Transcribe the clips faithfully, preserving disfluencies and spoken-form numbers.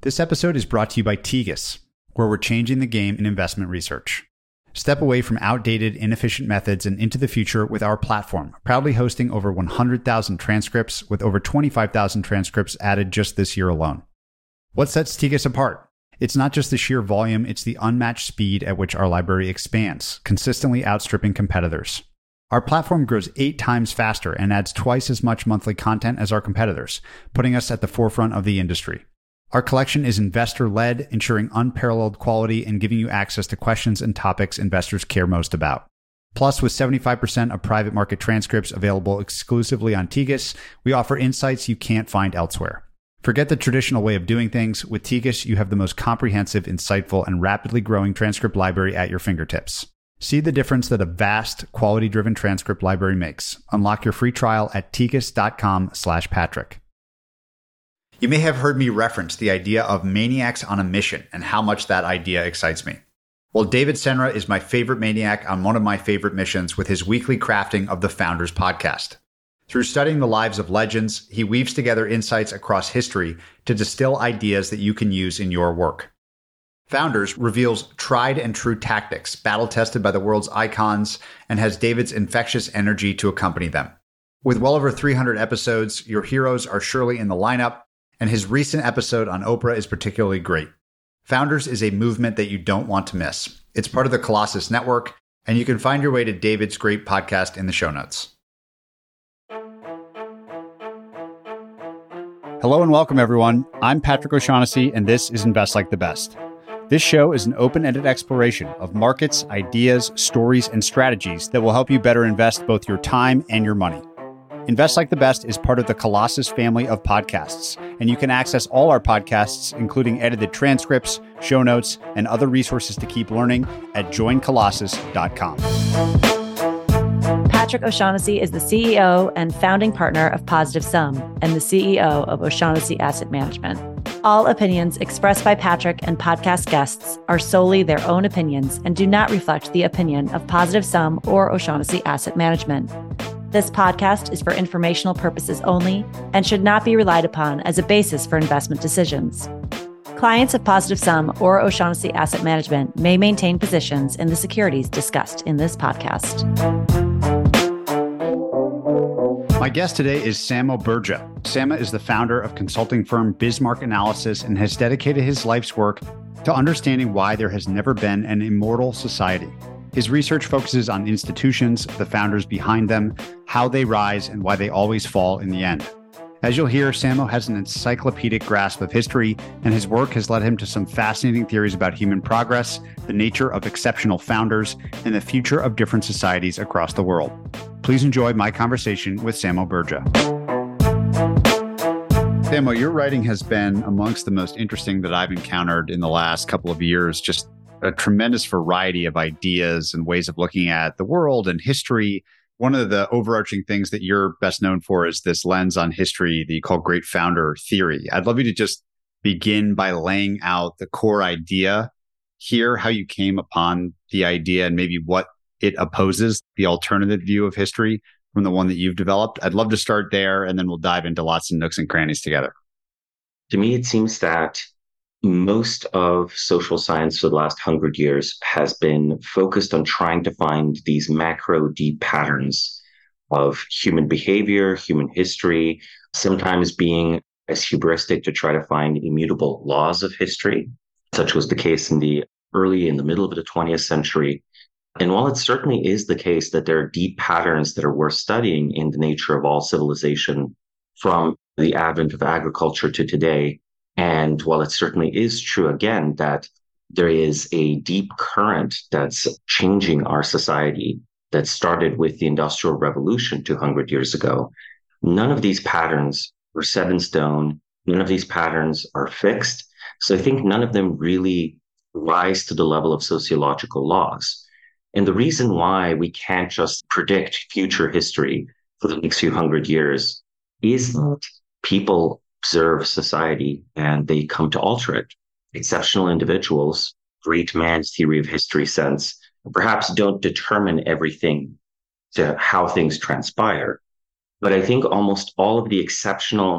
This episode is brought to you by Tegus, where we're changing the game in investment research. Step away from outdated, inefficient methods and into the future with our platform, proudly hosting over one hundred thousand transcripts with over twenty-five thousand transcripts added just this year alone. What sets Tegus apart? It's not just the sheer volume, it's the unmatched speed at which our library expands, consistently outstripping competitors. Our platform grows eight times faster and adds twice as much monthly content as our competitors, putting us at the forefront of the industry. Our collection is investor-led, ensuring unparalleled quality and giving you access to questions and topics investors care most about. Plus, with seventy-five percent of private market transcripts available exclusively on Tegus, we offer insights you can't find elsewhere. Forget the traditional way of doing things. With Tegus, you have the most comprehensive, insightful, and rapidly growing transcript library at your fingertips. See the difference that a vast, quality-driven transcript library makes. Unlock your free trial at tegus.com slash Patrick. You may have heard me reference the idea of maniacs on a mission and how much that idea excites me. Well, David Senra is my favorite maniac on one of my favorite missions with his weekly crafting of the Founders podcast. Through studying the lives of legends, he weaves together insights across history to distill ideas that you can use in your work. Founders reveals tried and true tactics, battle-tested by the world's icons, and has David's infectious energy to accompany them. With well over three hundred episodes, your heroes are surely in the lineup, and his recent episode on Oprah is particularly great. Founders is a movement that you don't want to miss. It's part of the Colossus Network, and you can find your way to David's great podcast in the show notes. Hello and welcome, everyone. I'm Patrick O'Shaughnessy, and this is Invest Like the Best. This show is an open-ended exploration of markets, ideas, stories, and strategies that will help you better invest both your time and your money. Invest Like the Best is part of the Colossus family of podcasts, and you can access all our podcasts, including edited transcripts, show notes, and other resources to keep learning at join colossus dot com. Patrick O'Shaughnessy is the C E O and founding partner of Positive Sum and the C E O of O'Shaughnessy Asset Management. All opinions expressed by Patrick and podcast guests are solely their own opinions and do not reflect the opinion of Positive Sum or O'Shaughnessy Asset Management. This podcast is for informational purposes only and should not be relied upon as a basis for investment decisions. Clients of Positive Sum or O'Shaughnessy Asset Management may maintain positions in the securities discussed in this podcast. My guest today is Samo Burja. Samo is the founder of consulting firm Bismarck Analysis and has dedicated his life's work to understanding why there has never been an immortal society. His research focuses on institutions, the founders behind them, how they rise, and why they always fall in the end. As you'll hear, Samo has an encyclopedic grasp of history, and his work has led him to some fascinating theories about human progress, the nature of exceptional founders, and the future of different societies across the world. Please enjoy my conversation with Samo Burja. Samo, your writing has been amongst the most interesting that I've encountered in the last couple of years. Just a tremendous variety of ideas and ways of looking at the world and history. One of the overarching things that you're best known for is this lens on history that you call Great Founder Theory. I'd love you to just begin by laying out the core idea here, how you came upon the idea and maybe what it opposes, the alternative view of history from the one that you've developed. I'd love to start there, and then we'll dive into lots of nooks and crannies together. To me, it seems that most of social science for the last hundred years has been focused on trying to find these macro deep patterns of human behavior, human history, sometimes being as hubristic to try to find immutable laws of history. Such was the case in the early and the middle of the twentieth century. And while it certainly is the case that there are deep patterns that are worth studying in the nature of all civilization from the advent of agriculture to today, and while it certainly is true, again, that there is a deep current that's changing our society that started with the Industrial Revolution two hundred years ago, none of these patterns are set in stone. None of these patterns are fixed. So I think none of them really rise to the level of sociological laws. And the reason why we can't just predict future history for the next few hundred years is that people observe society and they come to alter it. Exceptional individuals, great man's theory of history sense, perhaps don't determine everything to how things transpire. But I think almost all of the exceptional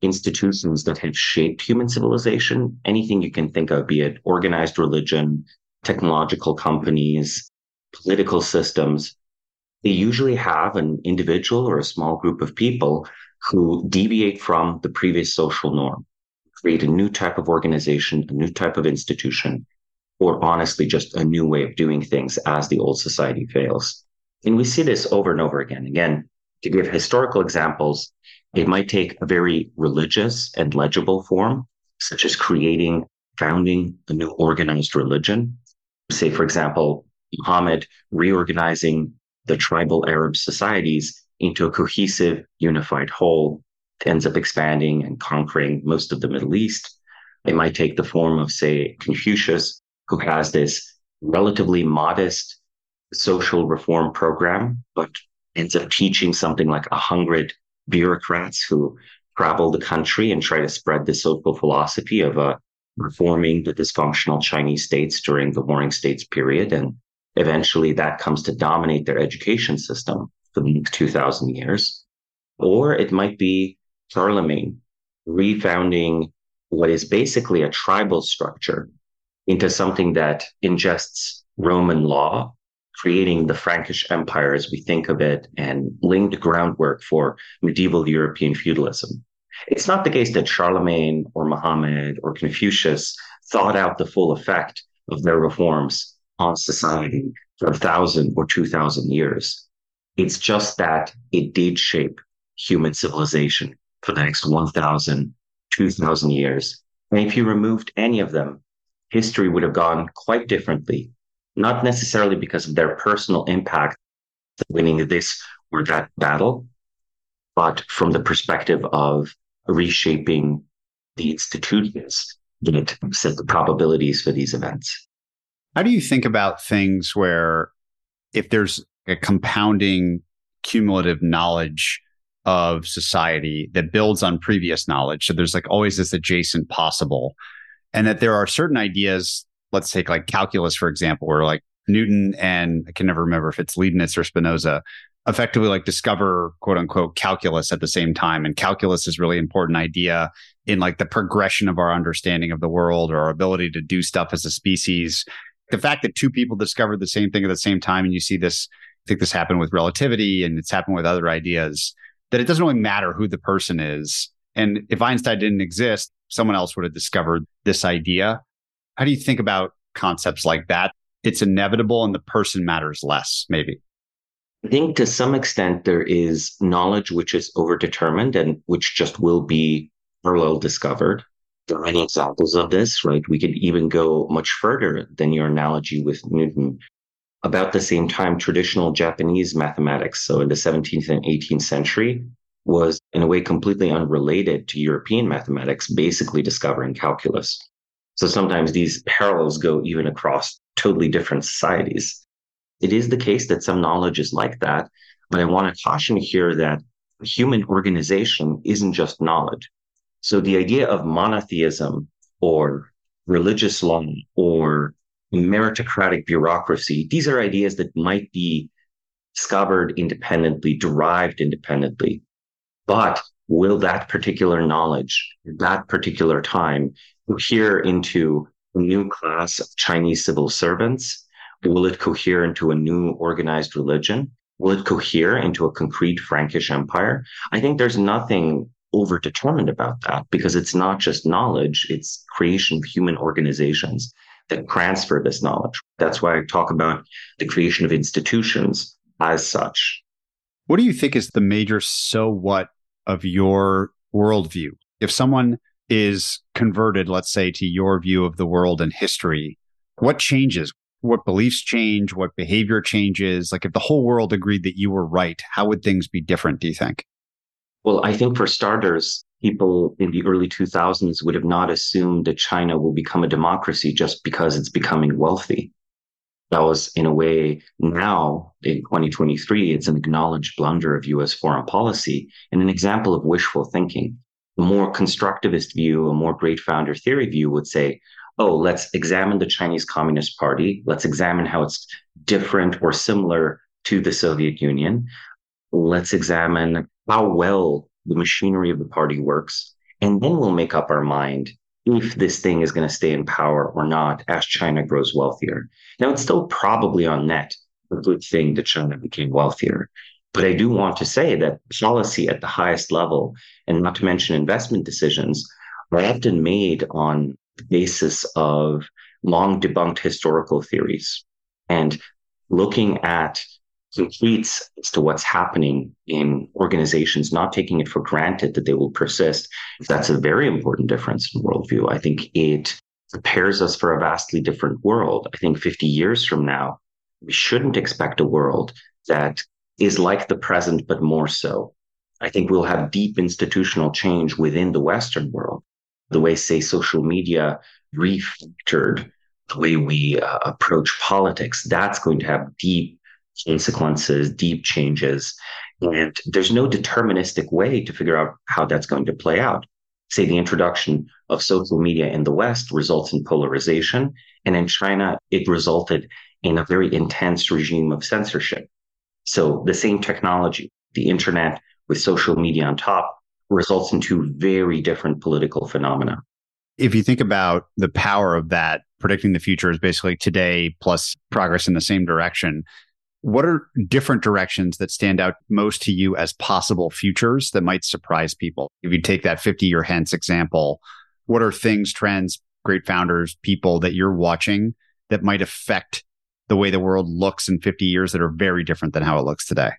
institutions that have shaped human civilization, anything you can think of, be it organized religion, technological companies, political systems, they usually have an individual or a small group of people who deviate from the previous social norm, create a new type of organization, a new type of institution, or honestly, just a new way of doing things as the old society fails. And we see this over and over again. Again, to give historical examples, it might take a very religious and legible form, such as creating, founding a new organized religion. Say, for example, Muhammad reorganizing the tribal Arab societies into a cohesive, unified whole, ends up expanding and conquering most of the Middle East. It might take the form of, say, Confucius, who has this relatively modest social reform program, but ends up teaching something like a hundred bureaucrats who travel the country and try to spread the social philosophy of uh, reforming the dysfunctional Chinese states during the Warring States period. And eventually that comes to dominate their education system for the next two thousand years. Or it might be Charlemagne refounding what is basically a tribal structure into something that ingests Roman law, creating the Frankish Empire as we think of it, and laying the groundwork for medieval European feudalism. It's not the case that Charlemagne or Muhammad or Confucius thought out the full effect of their reforms on society for a thousand or two thousand years. It's just that it did shape human civilization for the next one thousand, two thousand years. And if you removed any of them, history would have gone quite differently, not necessarily because of their personal impact winning this or that battle, but from the perspective of reshaping the institutions that set the probabilities for these events. How do you think about things where if there's a compounding cumulative knowledge of society that builds on previous knowledge, so there's like always this adjacent possible, and that there are certain ideas, let's take like calculus, for example, where like Newton and I can never remember if it's Leibniz or Spinoza effectively like discover quote unquote calculus at the same time. And calculus is really important idea in like the progression of our understanding of the world or our ability to do stuff as a species. The fact that two people discovered the same thing at the same time, and you see this, I think this happened with relativity and it's happened with other ideas, that it doesn't really matter who the person is. And if Einstein didn't exist, someone else would have discovered this idea. How do you think about concepts like that? It's inevitable and the person matters less, maybe. I think to some extent there is knowledge which is overdetermined and which just will be parallel discovered. There are many examples of this, right? We could even go much further than your analogy with Newton. About the same time, traditional Japanese mathematics, so in the seventeenth and eighteenth century, was in a way completely unrelated to European mathematics, basically discovering calculus. So sometimes these parallels go even across totally different societies. It is the case that some knowledge is like that, but I want to caution here that human organization isn't just knowledge. So the idea of monotheism or religious law or meritocratic bureaucracy, these are ideas that might be discovered independently, derived independently. But will that particular knowledge, that particular time, cohere into a new class of Chinese civil servants? Will it cohere into a new organized religion? Will it cohere into a concrete Frankish empire? I think there's nothing overdetermined about that because it's not just knowledge, it's creation of human organizations that transfer this knowledge. That's why I talk about the creation of institutions as such. What do you think is the major so what of your worldview? If someone is converted, let's say, to your view of the world and history, what changes? What beliefs change? What behavior changes? Like if the whole world agreed that you were right, how would things be different, do you think? Well, I think for starters, people in the early two thousands would have not assumed that China will become a democracy just because it's becoming wealthy. That was, in a way, now in twenty twenty-three, it's an acknowledged blunder of U S foreign policy and an example of wishful thinking. A more constructivist view, a more great founder theory view would say, oh, let's examine the Chinese Communist Party. Let's examine how it's different or similar to the Soviet Union. Let's examine how well the machinery of the party works. And then we'll make up our mind if this thing is going to stay in power or not as China grows wealthier. Now, it's still probably on net a good thing that China became wealthier. But I do want to say that policy at the highest level, and not to mention investment decisions, are often made on the basis of long debunked historical theories. And looking at concretes as to what's happening in organizations, not taking it for granted that they will persist, that's a very important difference in worldview. I think it prepares us for a vastly different world. I think fifty years from now, we shouldn't expect a world that is like the present, but more so. I think we'll have deep institutional change within the Western world. The way, say, social media refactored the way we uh, approach politics, that's going to have deep consequences, deep changes. And there's no deterministic way to figure out how that's going to play out. Say the introduction of social media in the West results in polarization. And in China, it resulted in a very intense regime of censorship. So the same technology, the internet with social media on top, results in two very different political phenomena. If you think about the power of that, predicting the future is basically today plus progress in the same direction. What are different directions that stand out most to you as possible futures that might surprise people? If you take that fifty year hence example, what are things, trends, great founders, people that you're watching that might affect the way the world looks in fifty years that are very different than how it looks today?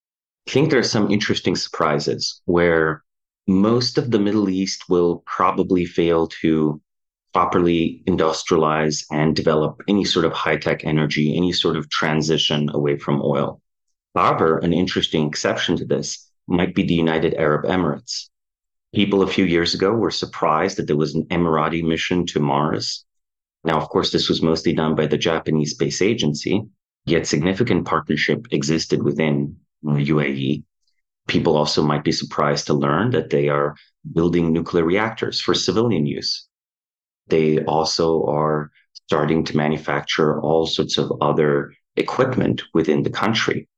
I think there are some interesting surprises where most of the Middle East will probably fail to properly industrialize and develop any sort of high-tech energy, any sort of transition away from oil. However, an interesting exception to this might be the United Arab Emirates. People a few years ago were surprised that there was an Emirati mission to Mars. Now, of course, this was mostly done by the Japanese Space Agency, yet significant partnership existed within the U A E. People also might be surprised to learn that they are building nuclear reactors for civilian use. They also are starting to manufacture all sorts of other equipment within the country.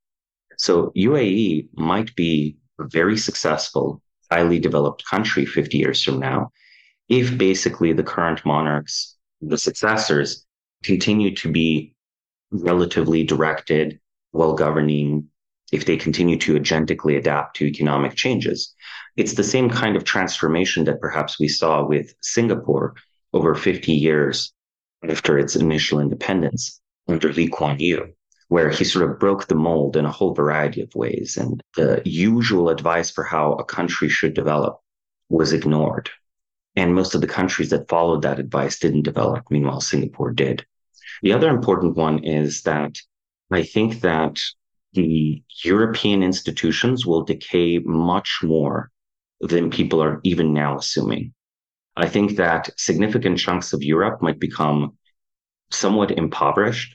So U A E might be a very successful, highly developed country fifty years from now, if basically the current monarchs, the successors, continue to be relatively directed, well-governing, if they continue to agentically adapt to economic changes. It's the same kind of transformation that perhaps we saw with Singapore over fifty years after its initial independence under Lee Kuan Yew, where he sort of broke the mold in a whole variety of ways. And the usual advice for how a country should develop was ignored. And most of the countries that followed that advice didn't develop. Meanwhile, Singapore did. The other important one is that I think that the European institutions will decay much more than people are even now assuming. I think that significant chunks of Europe might become somewhat impoverished.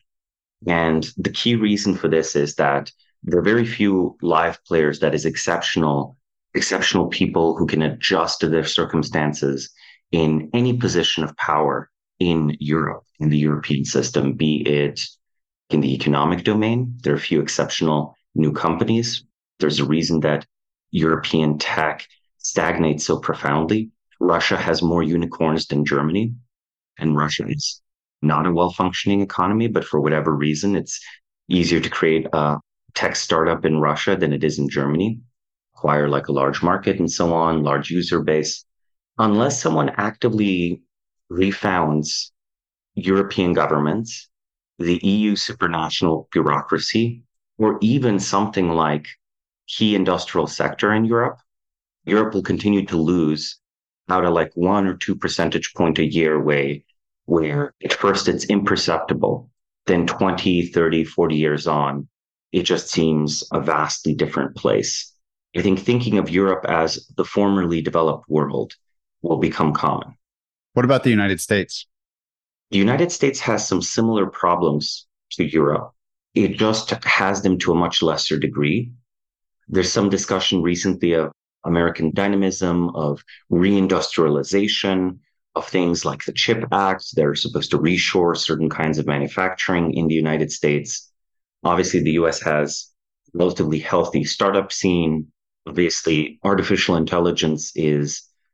And the key reason for this is that there are very few live players that is exceptional, exceptional people who can adjust to their circumstances in any position of power in Europe, in the European system, be it in the economic domain. There are a few exceptional new companies. There's a reason that European tech stagnates so profoundly. Russia has more unicorns than Germany, and Russia is not a well-functioning economy, but for whatever reason, it's easier to create a tech startup in Russia than it is in Germany, acquire like a large market and so on, large user base. Unless someone actively refounds European governments, the E U supranational bureaucracy, or even something like key industrial sector in Europe, Europe will continue to lose out of like one or two percentage point a year way, where at first it's imperceptible, then twenty, thirty, forty years on, it just seems a vastly different place. I think thinking of Europe as the formerly developed world will become common. What about the United States? The United States has some similar problems to Europe. It just has them to a much lesser degree. There's some discussion recently of American dynamism, of reindustrialization, of things like the CHIP Act. They're supposed to reshore certain kinds of manufacturing in the United States. Obviously, the U S has a relatively healthy startup scene. Obviously, artificial intelligence is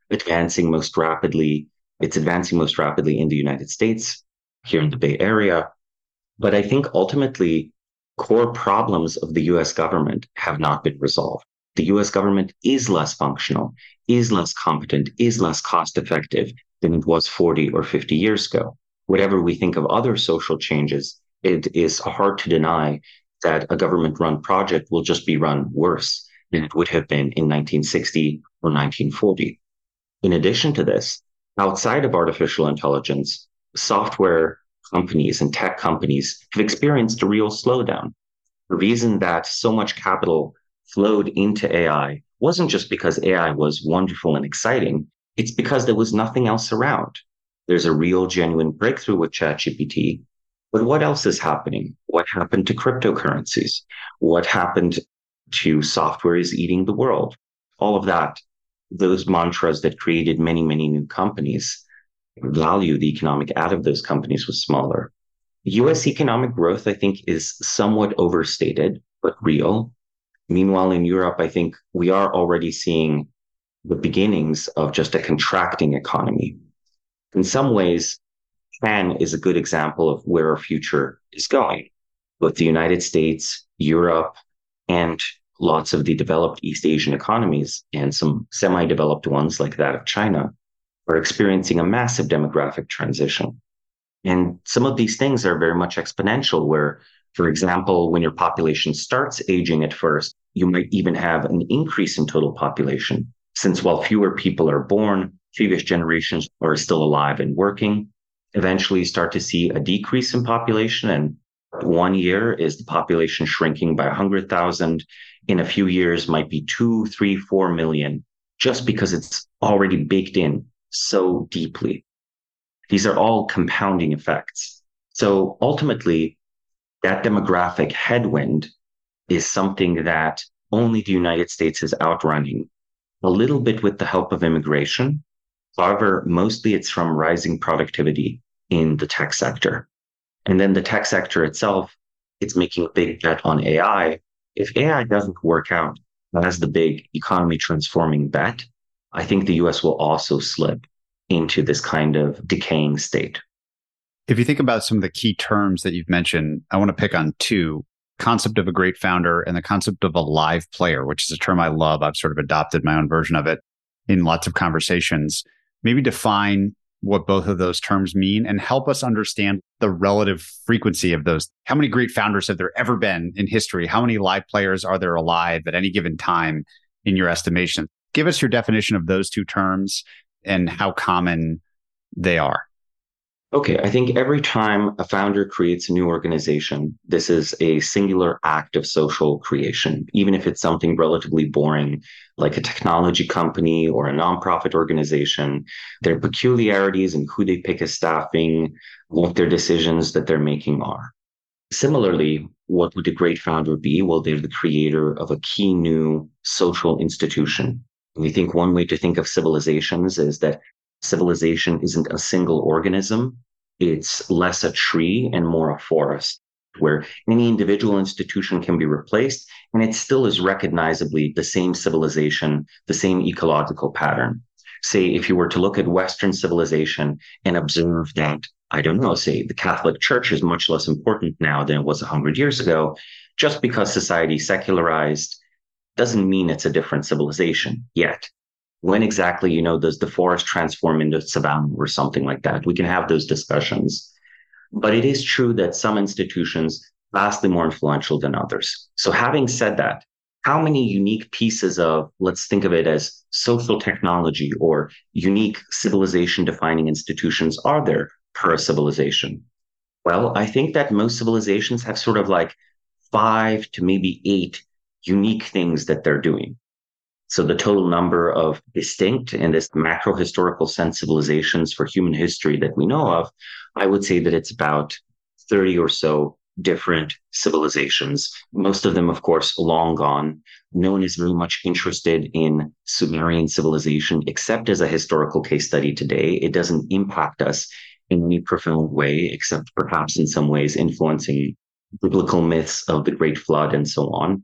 advancing most rapidly. It's advancing most rapidly in the United States, here in the Bay Area. But I think ultimately, core problems of the U S government have not been resolved. The U S government is less functional, is less competent, is less cost effective than it was forty or fifty years ago. Whatever we think of other social changes, it is hard to deny that a government run project will just be run worse than it would have been in nineteen sixty or nineteen forty. In addition to this, outside of artificial intelligence, software companies and tech companies have experienced a real slowdown. The reason that so much capital flowed into A I wasn't just because A I was wonderful and exciting, it's because there was nothing else around. There's a real genuine breakthrough with ChatGPT, but what else is happening? What happened to cryptocurrencies? What happened to software is eating the world? All of that, those mantras that created many, many new companies, value the economic out of those companies was smaller. U S economic growth, I think, is somewhat overstated, but real. Meanwhile, in Europe, I think we are already seeing the beginnings of just a contracting economy. In some ways, Japan is a good example of where our future is going. Both the United States, Europe, and lots of the developed East Asian economies and some semi-developed ones like that of China are experiencing a massive demographic transition. And some of these things are very much exponential, where, for example, when your population starts aging at first, you might even have an increase in total population, since while fewer people are born, previous generations are still alive and working. Eventually, you start to see a decrease in population, and one year is the population shrinking by one hundred thousand. In a few years, might be two, three, four million, just because it's already baked in so deeply. These are all compounding effects. So ultimately, that demographic headwind is something that only the United States is outrunning, a little bit with the help of immigration. However, mostly it's from rising productivity in the tech sector. And then the tech sector itself, it's making a big bet on A I. If A I doesn't work out as the big economy transforming bet, I think the U S will also slip into this kind of decaying state. If you think about some of the key terms that you've mentioned, I want to pick on two: concept of a great founder and the concept of a live player, which is a term I love. I've sort of adopted my own version of it in lots of conversations. Maybe define what both of those terms mean and help us understand the relative frequency of those. How many great founders have there ever been in history? How many live players are there alive at any given time in your estimation? Give us your definition of those two terms and how common they are. Okay, I think every time a founder creates a new organization, this is a singular act of social creation, even if it's something relatively boring, like a technology company or a nonprofit organization. Their peculiarities and who they pick as staffing, what their decisions that they're making are. Similarly, what would a great founder be? Well, they're the creator of a key new social institution. We think one way to think of civilizations is that civilization isn't a single organism. It's less a tree and more a forest, where any individual institution can be replaced, and it still is recognizably the same civilization, the same ecological pattern. Say, if you were to look at Western civilization and observe that, I don't know, say the Catholic Church is much less important now than it was one hundred years ago, just because society secularized doesn't mean it's a different civilization yet. When exactly, you know, does the forest transform into savanna or something like that? We can have those discussions. But it is true that some institutions are vastly more influential than others. So having said that, how many unique pieces of, let's think of it as social technology or unique civilization defining institutions are there per civilization? Well, I think that most civilizations have sort of like five to maybe eight unique things that they're doing. So the total number of distinct in this macro historical sense civilizations for human history that we know of, I would say that it's about thirty or so different civilizations. Most of them, of course, long gone. No one is very much interested in Sumerian civilization, except as a historical case study today. It doesn't impact us in any profound way, except perhaps in some ways influencing biblical myths of the Great Flood and so on.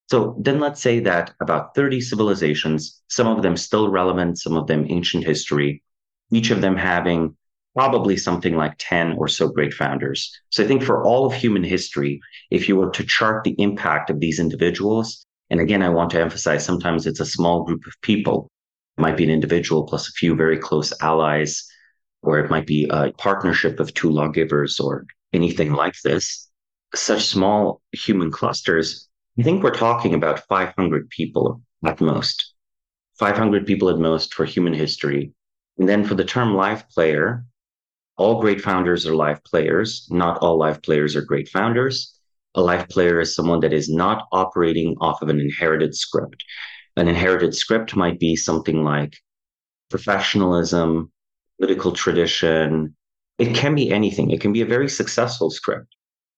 So then let's say that about thirty civilizations, some of them still relevant, some of them ancient history, each of them having probably something like ten or so great founders. So I think for all of human history, if you were to chart the impact of these individuals, and again, I want to emphasize sometimes it's a small group of people. It might be an individual plus a few very close allies, or it might be a partnership of two lawgivers or anything like this. Such small human clusters, I think we're talking about five hundred people at most, five hundred people at most for human history. And then for the term live player, all great founders are live players. Not all live players are great founders. A live player is someone that is not operating off of an inherited script. An inherited script might be something like professionalism, political tradition. It can be anything. It can be a very successful script.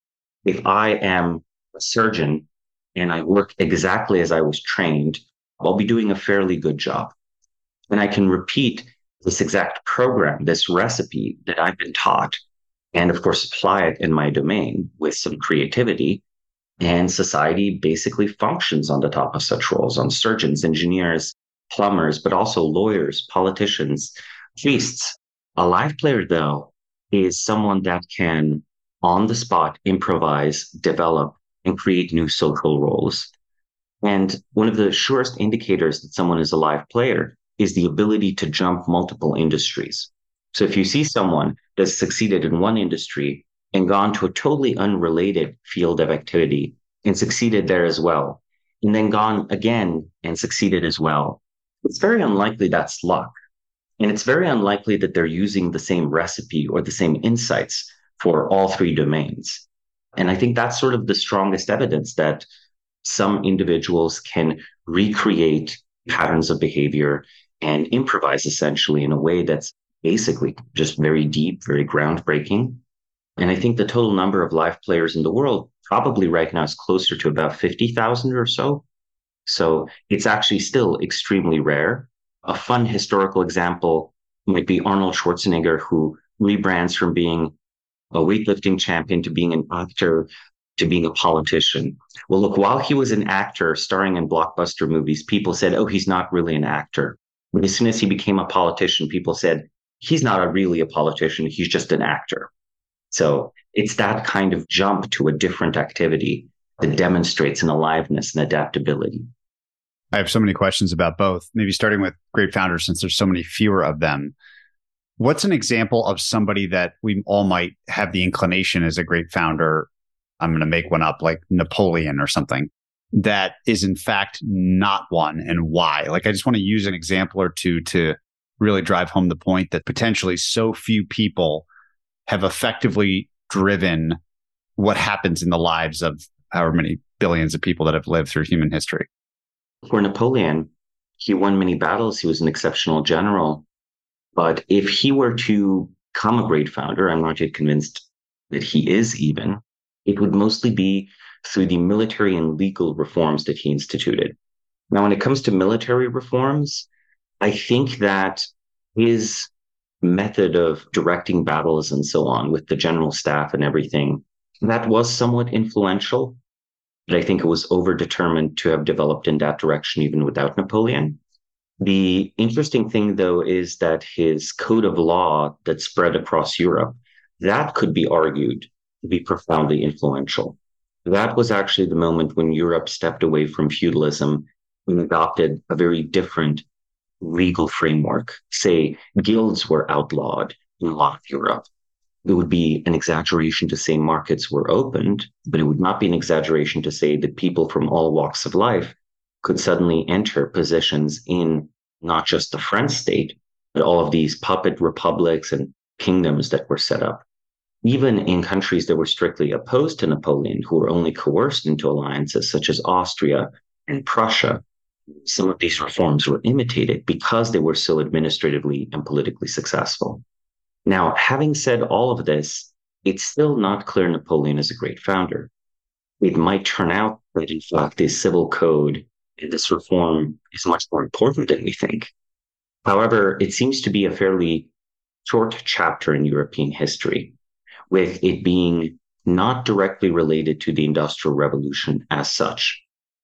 If I am a surgeon and I work exactly as I was trained, I'll be doing a fairly good job. And I can repeat this exact program, this recipe that I've been taught, and of course, apply it in my domain with some creativity. And society basically functions on the top of such roles, on surgeons, engineers, plumbers, but also lawyers, politicians, priests. A live player, though, is someone that can, on the spot, improvise, develop, and create new social roles. And one of the surest indicators that someone is a live player is the ability to jump multiple industries. So if you see someone that's succeeded in one industry and gone to a totally unrelated field of activity and succeeded there as well, and then gone again and succeeded as well, it's very unlikely that's luck. And it's very unlikely that they're using the same recipe or the same insights for all three domains. And I think that's sort of the strongest evidence that some individuals can recreate patterns of behavior and improvise essentially in a way that's basically just very deep, very groundbreaking. And I think the total number of live players in the world probably right now is closer to about fifty thousand or so. So it's actually still extremely rare. A fun historical example might be Arnold Schwarzenegger, who rebrands from being a weightlifting champion to being an actor to being a politician. Well, look, while he was an actor starring in blockbuster movies, people said, oh, he's not really an actor. But as soon as he became a politician, people said, he's not a really a politician, he's just an actor. So it's that kind of jump to a different activity that demonstrates an aliveness and adaptability. I have so many questions about both, maybe starting with great founders, since there's so many fewer of them. What's an example of somebody that we all might have the inclination as a great founder? I'm going to make one up, like Napoleon or something, that is in fact not one, and why? Like, I just want to use an example or two to really drive home the point that potentially so few people have effectively driven what happens in the lives of however many billions of people that have lived through human history. For Napoleon, he won many battles. He was an exceptional general. But if he were to become a great founder, I'm not yet convinced that he is even, it would mostly be through the military and legal reforms that he instituted. Now, when it comes to military reforms, I think that his method of directing battles and so on with the general staff and everything, that was somewhat influential. But I think it was overdetermined to have developed in that direction even without Napoleon. The interesting thing, though, is that his code of law that spread across Europe, that could be argued to be profoundly influential. That was actually the moment when Europe stepped away from feudalism and adopted a very different legal framework. Say, guilds were outlawed in a lot of Europe. It would be an exaggeration to say markets were opened, but it would not be an exaggeration to say that people from all walks of life could suddenly enter positions in not just the French state, but all of these puppet republics and kingdoms that were set up. Even in countries that were strictly opposed to Napoleon, who were only coerced into alliances, such as Austria and Prussia, some of these reforms were imitated because they were so administratively and politically successful. Now, having said all of this, it's still not clear Napoleon is a great founder. It might turn out that, in fact, this civil code and this reform is much more important than we think. However, it seems to be a fairly short chapter in European history, with it being not directly related to the Industrial Revolution as such.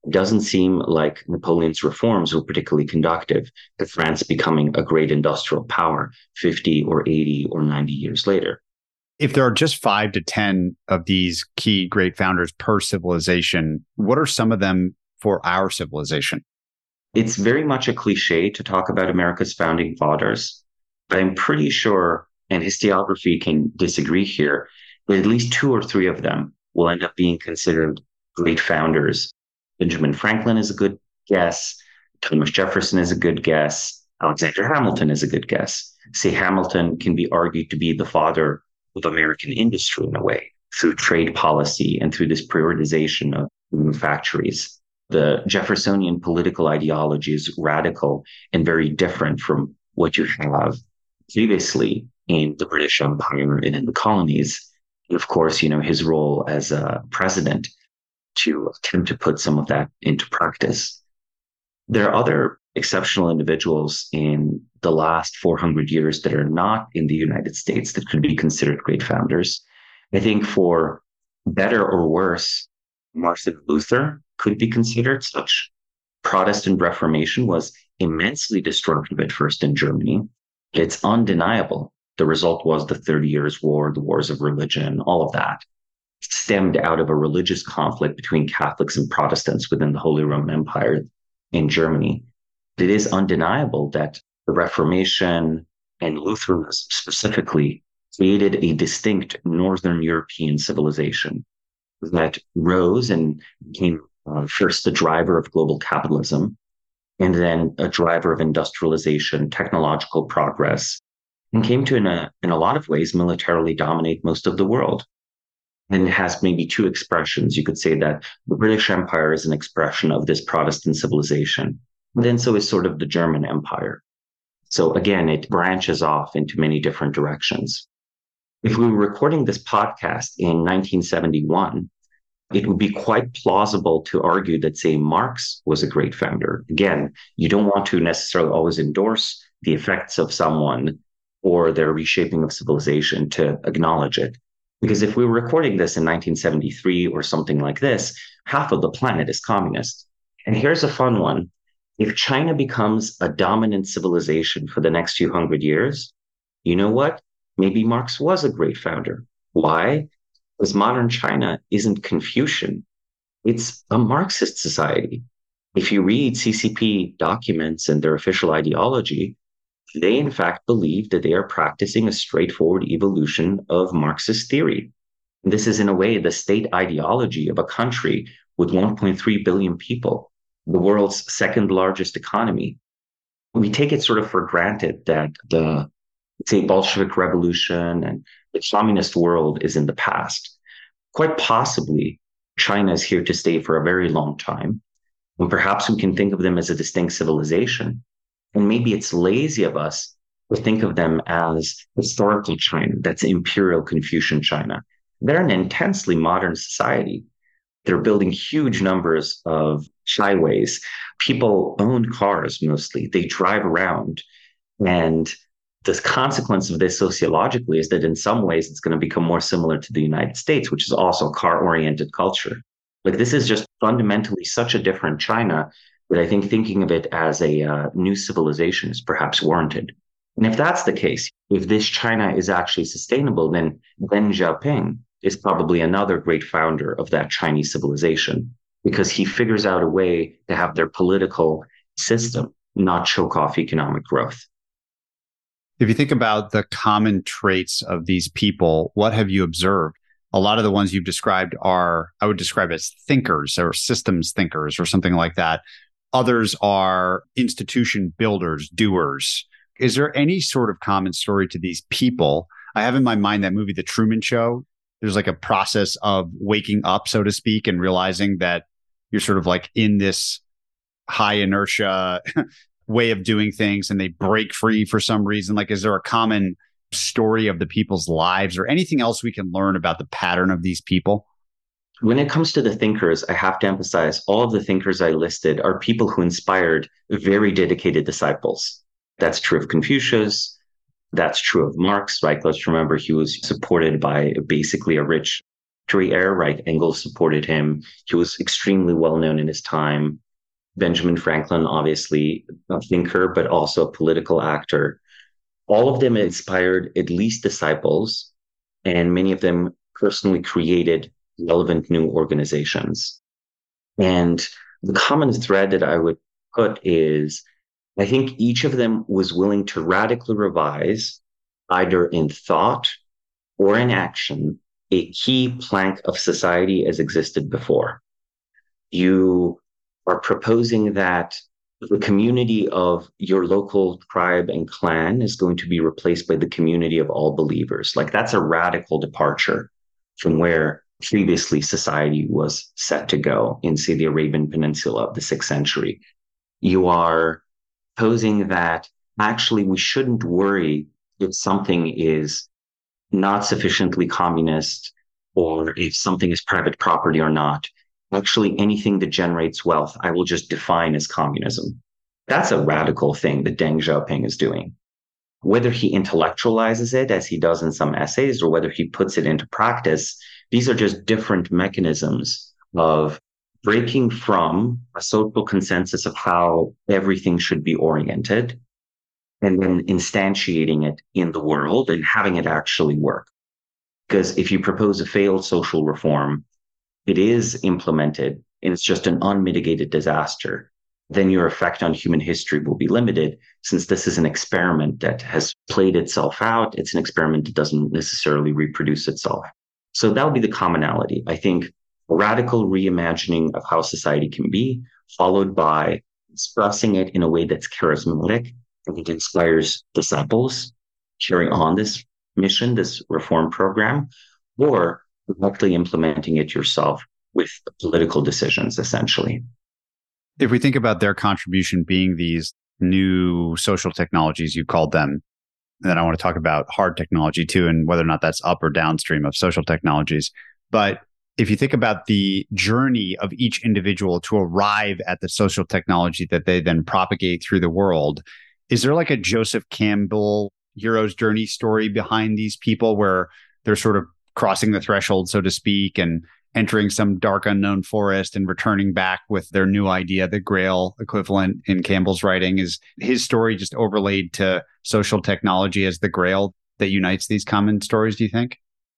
It doesn't seem like Napoleon's reforms were particularly conducive to France becoming a great industrial power fifty or eighty or ninety years later. If there are just five to ten of these key great founders per civilization, what are some of them for our civilization? It's very much a cliche to talk about America's founding fathers, but I'm pretty sure, and historiography can disagree here, but at least two or three of them will end up being considered great founders. Benjamin Franklin is a good guess. Thomas Jefferson is a good guess. Alexander Hamilton is a good guess. Say Hamilton can be argued to be the father of American industry in a way, through trade policy and through this prioritization of new factories. The Jeffersonian political ideology is radical and very different from what you have previously in the British Empire and in the colonies. And of course, you know, his role as a president to attempt to put some of that into practice. There are other exceptional individuals in the last four hundred years that are not in the United States that could be considered great founders. I think for better or worse, Martin Luther could be considered such. Protestant Reformation was immensely destructive at first in Germany. It's undeniable. The result was the Thirty Years' War, the wars of religion, all of that stemmed out of a religious conflict between Catholics and Protestants within the Holy Roman Empire in Germany. It is undeniable that the Reformation and Lutheranism specifically created a distinct Northern European civilization that rose and became uh, first the driver of global capitalism, and then a driver of industrialization, technological progress, and came to, in a, in a lot of ways, militarily dominate most of the world. And it has maybe two expressions. You could say that the British Empire is an expression of this Protestant civilization. And then so is sort of the German Empire. So again, it branches off into many different directions. If we were recording this podcast in nineteen seventy-one, it would be quite plausible to argue that, say, Marx was a great founder. Again, you don't want to necessarily always endorse the effects of someone or their reshaping of civilization to acknowledge it. Because if we were recording this in nineteen seventy-three or something like this, half of the planet is communist. And here's a fun one. If China becomes a dominant civilization for the next few hundred years, you know what? Maybe Marx was a great founder. Why? Because modern China isn't Confucian. It's a Marxist society. If you read C C P documents and their official ideology, they in fact believe that they are practicing a straightforward evolution of Marxist theory. This is in a way the state ideology of a country with one point three billion people, the world's second largest economy. We take it sort of for granted that the, say, Bolshevik Revolution and the communist world is in the past. Quite possibly, China is here to stay for a very long time. And perhaps we can think of them as a distinct civilization. And maybe it's lazy of us to think of them as historical China, that's imperial Confucian China. They're an intensely modern society. They're building huge numbers of highways. People own cars mostly. They drive around. And the consequence of this sociologically is that in some ways it's going to become more similar to the United States, which is also a car-oriented culture. Like this is just fundamentally such a different China that I think thinking of it as a uh, new civilization is perhaps warranted. And if that's the case, if this China is actually sustainable, then Deng Xiaoping is probably another great founder of that Chinese civilization, because he figures out a way to have their political system not choke off economic growth. If you think about the common traits of these people, what have you observed? A lot of the ones you've described are, I would describe as thinkers or systems thinkers or something like that. Others are institution builders, doers. Is there any sort of common story to these people? I have in my mind that movie, The Truman Show. There's like a process of waking up, so to speak, and realizing that you're sort of like in this high inertia way of doing things and they break free for some reason. Like, is there a common story of the people's lives or anything else we can learn about the pattern of these people? When it comes to the thinkers, I have to emphasize all of the thinkers I listed are people who inspired very dedicated disciples. That's true of Confucius. That's true of Marx, right? Let's remember he was supported by basically a rich victory era, right? Engels supported him. He was extremely well known in his time. Benjamin Franklin, obviously a thinker, but also a political actor. All of them inspired at least disciples, and many of them personally created relevant new organizations. And the common thread that I would put is, I think each of them was willing to radically revise, either in thought or in action, a key plank of society as existed before. You are proposing that the community of your local tribe and clan is going to be replaced by the community of all believers. Like, that's a radical departure from where previously society was set to go in, say, the Arabian Peninsula of the sixth century. You are posing that actually we shouldn't worry if something is not sufficiently communist or if something is private property or not. Actually, anything that generates wealth, I will just define as communism. That's a radical thing that Deng Xiaoping is doing. Whether he intellectualizes it, as he does in some essays, or whether he puts it into practice, these are just different mechanisms of breaking from a social consensus of how everything should be oriented, and then instantiating it in the world and having it actually work. Because if you propose a failed social reform, it is implemented and it's just an unmitigated disaster, then your effect on human history will be limited, since this is an experiment that has played itself out. It's an experiment that doesn't necessarily reproduce itself. So that would be the commonality. I think a radical reimagining of how society can be, followed by expressing it in a way that's charismatic and it inspires disciples carrying on this mission, this reform program, or directly implementing it yourself with political decisions, essentially. If we think about their contribution being these new social technologies, you called them, then I want to talk about hard technology too, and whether or not that's up or downstream of social technologies. But if you think about the journey of each individual to arrive at the social technology that they then propagate through the world, is there like a Joseph Campbell hero's journey story behind these people where they're sort of crossing the threshold, so to speak, and entering some dark unknown forest and returning back with their new idea, the Grail equivalent in Campbell's writing? Is his story just overlaid to social technology as the Grail that unites these common stories, do you think?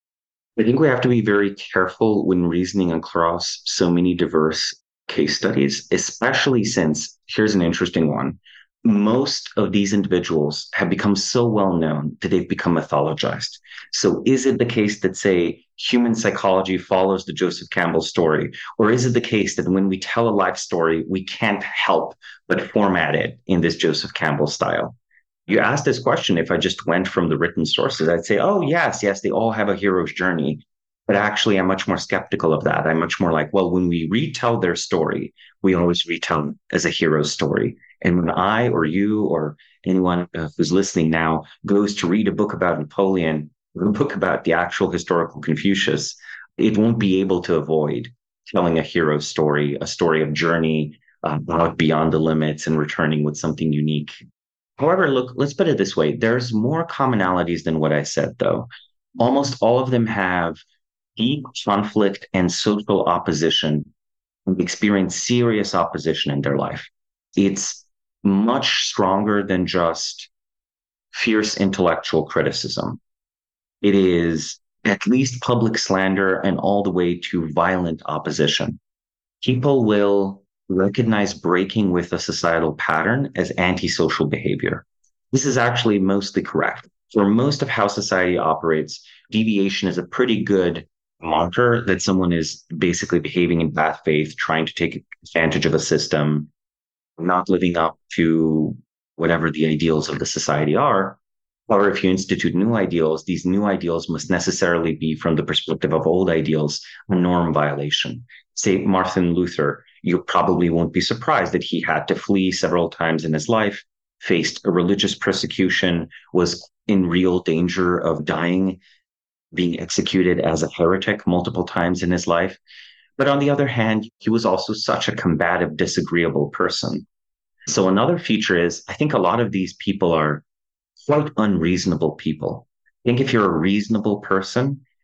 I think we have to be very careful when reasoning across so many diverse case studies, especially since, here's an interesting one, most of these individuals have become so well known that they've become mythologized. So is it the case that, say, human psychology follows the Joseph Campbell story? Or is it the case that when we tell a life story, we can't help but format it in this Joseph Campbell style? You asked this question, if I just went from the written sources, I'd say, oh, yes, yes, they all have a hero's journey. But actually, I'm much more skeptical of that. I'm much more like, well, when we retell their story, we always retell it as a hero's story. And when I or you or anyone uh, who's listening now goes to read a book about Napoleon, or a book about the actual historical Confucius, it won't be able to avoid telling a hero's story, a story of journey, uh, out beyond the limits and returning with something unique. However, look, let's put it this way. There's more commonalities than what I said, though. Almost all of them have deep conflict and social opposition, and experience serious opposition in their life. It's much stronger than just fierce intellectual criticism. It is at least public slander and all the way to violent opposition. People will recognize breaking with a societal pattern as antisocial behavior. This is actually mostly correct. For most of how society operates, deviation is a pretty good marker that someone is basically behaving in bad faith, trying to take advantage of a system, not living up to whatever the ideals of the society are. However, if you institute new ideals, these new ideals must necessarily be, from the perspective of old ideals, a norm violation. Say Martin Luther, you probably won't be surprised that he had to flee several times in his life, faced a religious persecution, was in real danger of dying, being executed as a heretic multiple times in his life. But on the other hand, he was also such a combative, disagreeable person. So another feature is, I think a lot of these people are quite unreasonable people. I think if you're a reasonable person,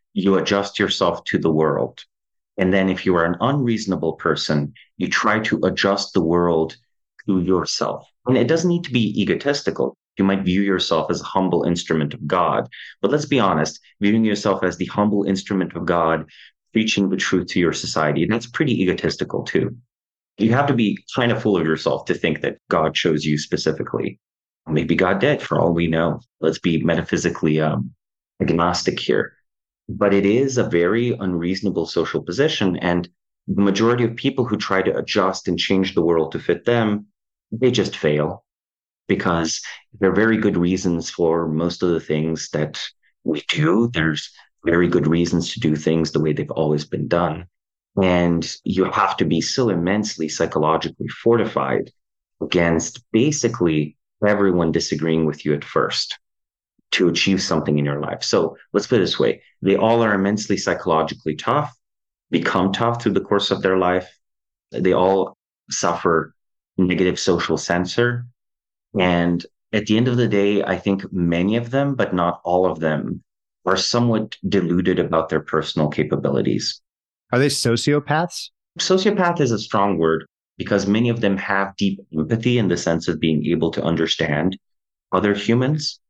you adjust yourself to the world. And then if you are an unreasonable person, you try to adjust the world to yourself. And it doesn't need to be egotistical. You might view yourself as a humble instrument of God. But let's be honest, viewing yourself as the humble instrument of God, preaching the truth to your society, that's pretty egotistical too. You have to be kind of full of yourself to think that God chose you specifically. Maybe God did, for all we know. Let's be metaphysically um, agnostic here. But it is a very unreasonable social position. And the majority of people who try to adjust and change the world to fit them, they just fail, because there are very good reasons for most of the things that we do. There's very good reasons to do things the way they've always been done. And you have to be so immensely psychologically fortified against basically everyone disagreeing with you at first to achieve something in your life. So let's put it this way. They all are immensely psychologically tough, become tough through the course of their life. They all suffer negative social censor. And at the end of the day, I think many of them, but not all of them, are somewhat deluded about their personal capabilities. Are they sociopaths? Sociopath is a strong word because many of them have deep empathy in the sense of being able to understand other humans.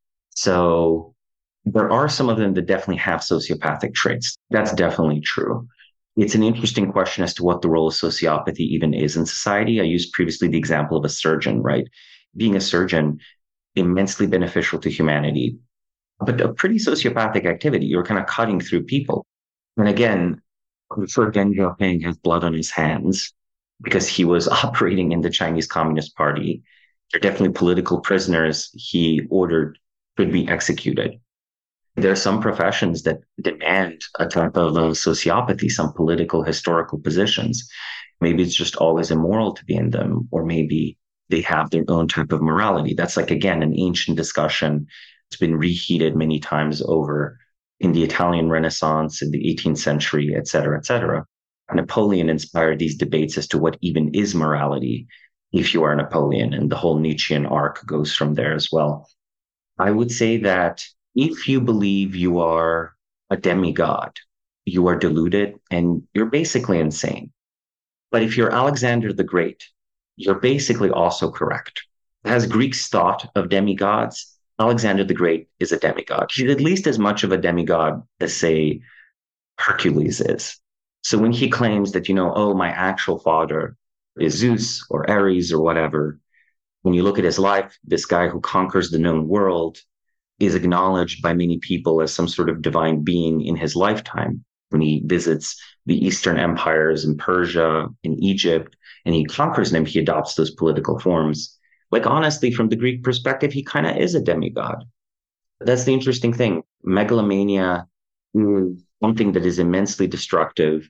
So there are some of them that definitely have sociopathic traits. That's definitely true. It's an interesting question as to what the role of sociopathy even is in society. I used previously the example of a surgeon, right? Being a surgeon, immensely beneficial to humanity, but a pretty sociopathic activity. You're kind of cutting through people. And again, I'm sure Deng Xiaoping has blood on his hands because he was operating in the Chinese Communist Party. They're definitely political prisoners he ordered could be executed. There are some professions that demand a type of uh, sociopathy, some political, historical positions. Maybe it's just always immoral to be in them, or maybe they have their own type of morality. That's like, again, an ancient discussion. It's been reheated many times over in the Italian Renaissance, in the eighteenth century, et cetera, et cetera. Napoleon inspired these debates as to what even is morality if you are Napoleon, and the whole Nietzschean arc goes from there as well. I would say that if you believe you are a demigod, you are deluded and you're basically insane. But if you're Alexander the Great, you're basically also correct. As Greeks thought of demigods, Alexander the Great is a demigod. He's at least as much of a demigod as, say, Hercules is. So when he claims that, you know, oh, my actual father is Zeus or Ares or whatever, when you look at his life, this guy who conquers the known world is acknowledged by many people as some sort of divine being in his lifetime. When he visits the Eastern empires in Persia, in Egypt, and he conquers them, he adopts those political forms. Like, honestly, from the Greek perspective, he kind of is a demigod. That's the interesting thing. Megalomania is something that is immensely destructive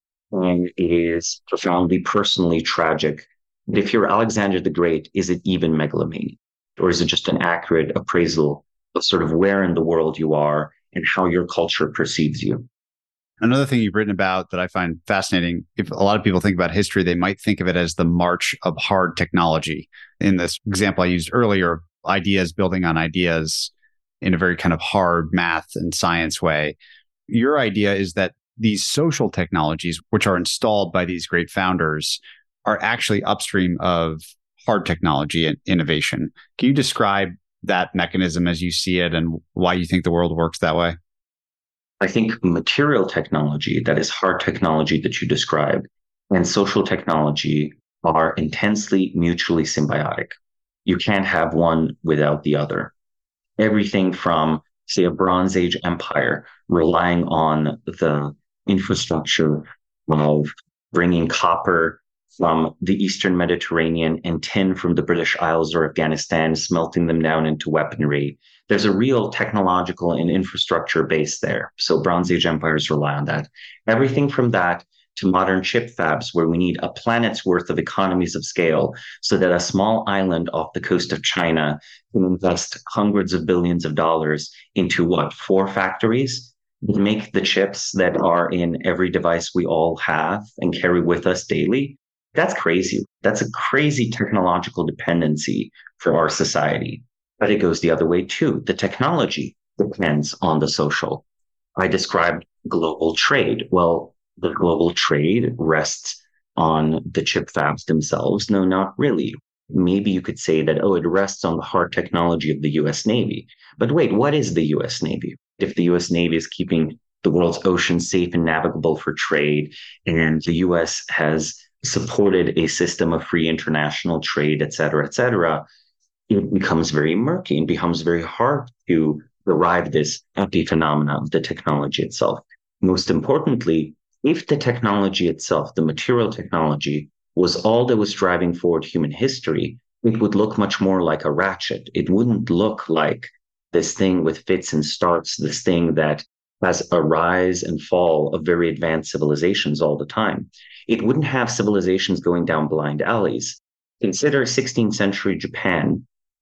and is profoundly personally tragic. But if you're Alexander the Great, is it even megalomania? Or is it just an accurate appraisal of sort of where in the world you are and how your culture perceives you? Another thing you've written about that I find fascinating, if a lot of people think about history, they might think of it as the march of hard technology. In this example I used earlier, ideas building on ideas in a very kind of hard math and science way. Your idea is that these social technologies, which are installed by these great founders, are actually upstream of hard technology and innovation. Can you describe that mechanism as you see it and why you think the world works that way? I think material technology, that is hard technology that you described, and social technology are intensely mutually symbiotic. You can't have one without the other. Everything from, say, a Bronze Age empire relying on the infrastructure of bringing copper from the Eastern Mediterranean and tin from the British Isles or Afghanistan, smelting them down into weaponry. There's a real technological and infrastructure base there. So Bronze Age empires rely on that. Everything from that to modern chip fabs, where we need a planet's worth of economies of scale so that a small island off the coast of China can invest hundreds of billions of dollars into what, four factories that make the chips that are in every device we all have and carry with us daily. That's crazy. That's a crazy technological dependency for our society. But it goes the other way too. The technology depends on the social. I described global trade. Well, the global trade rests on the chip fabs themselves. No, not really. Maybe you could say that, oh, it rests on the hard technology of the U S Navy. But wait, what is the U S Navy? If the U S Navy is keeping the world's oceans safe and navigable for trade, and the U S has supported a system of free international trade, et cetera, et cetera, it becomes very murky and becomes very hard to derive this epiphenomena of the technology itself. Most importantly, if the technology itself, the material technology, was all that was driving forward human history, it would look much more like a ratchet. It wouldn't look like this thing with fits and starts, this thing that has a rise and fall of very advanced civilizations all the time. It wouldn't have civilizations going down blind alleys. Consider sixteenth century Japan,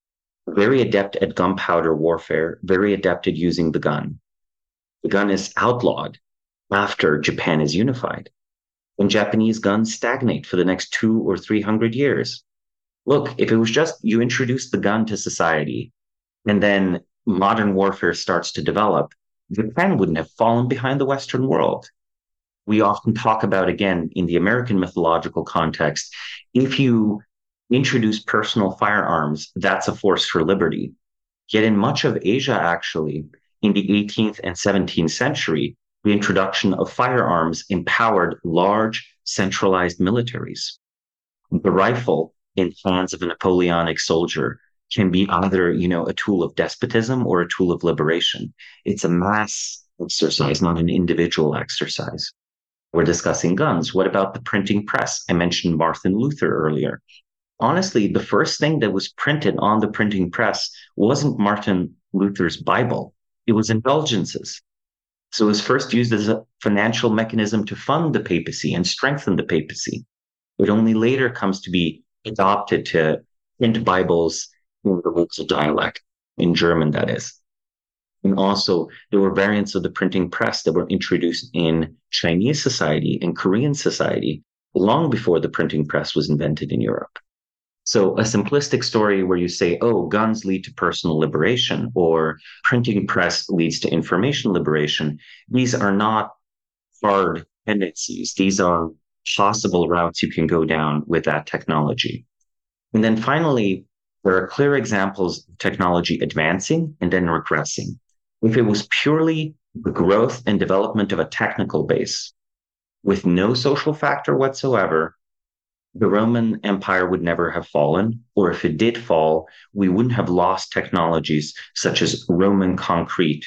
very adept at gunpowder warfare, very adept at using the gun. The gun is outlawed after Japan is unified. And Japanese guns stagnate for the next two or three hundred years. Look, if it was just you introduce the gun to society and then modern warfare starts to develop, Japan wouldn't have fallen behind the Western world. We often talk about, again, in the American mythological context, if you introduce personal firearms, that's a force for liberty. Yet in much of Asia, actually, in the eighteenth and seventeenth century, the introduction of firearms empowered large centralized militaries. The rifle in hands of a Napoleonic soldier can be either, you know, a tool of despotism or a tool of liberation. It's a mass exercise, not an individual exercise. We're discussing guns. What about the printing press? I mentioned Martin Luther earlier. Honestly, the first thing that was printed on the printing press wasn't Martin Luther's Bible. It was indulgences. So it was first used as a financial mechanism to fund the papacy and strengthen the papacy. It only later comes to be adopted to print Bibles in the local dialect, in German, that is. And also, there were variants of the printing press that were introduced in Chinese society and Korean society long before the printing press was invented in Europe. So a simplistic story where you say, oh, guns lead to personal liberation or printing press leads to information liberation, these are not hard tendencies. These are possible routes you can go down with that technology. And then finally, there are clear examples of technology advancing and then regressing. If it was purely the growth and development of a technical base with no social factor whatsoever, the Roman Empire would never have fallen, or if it did fall, we wouldn't have lost technologies such as Roman concrete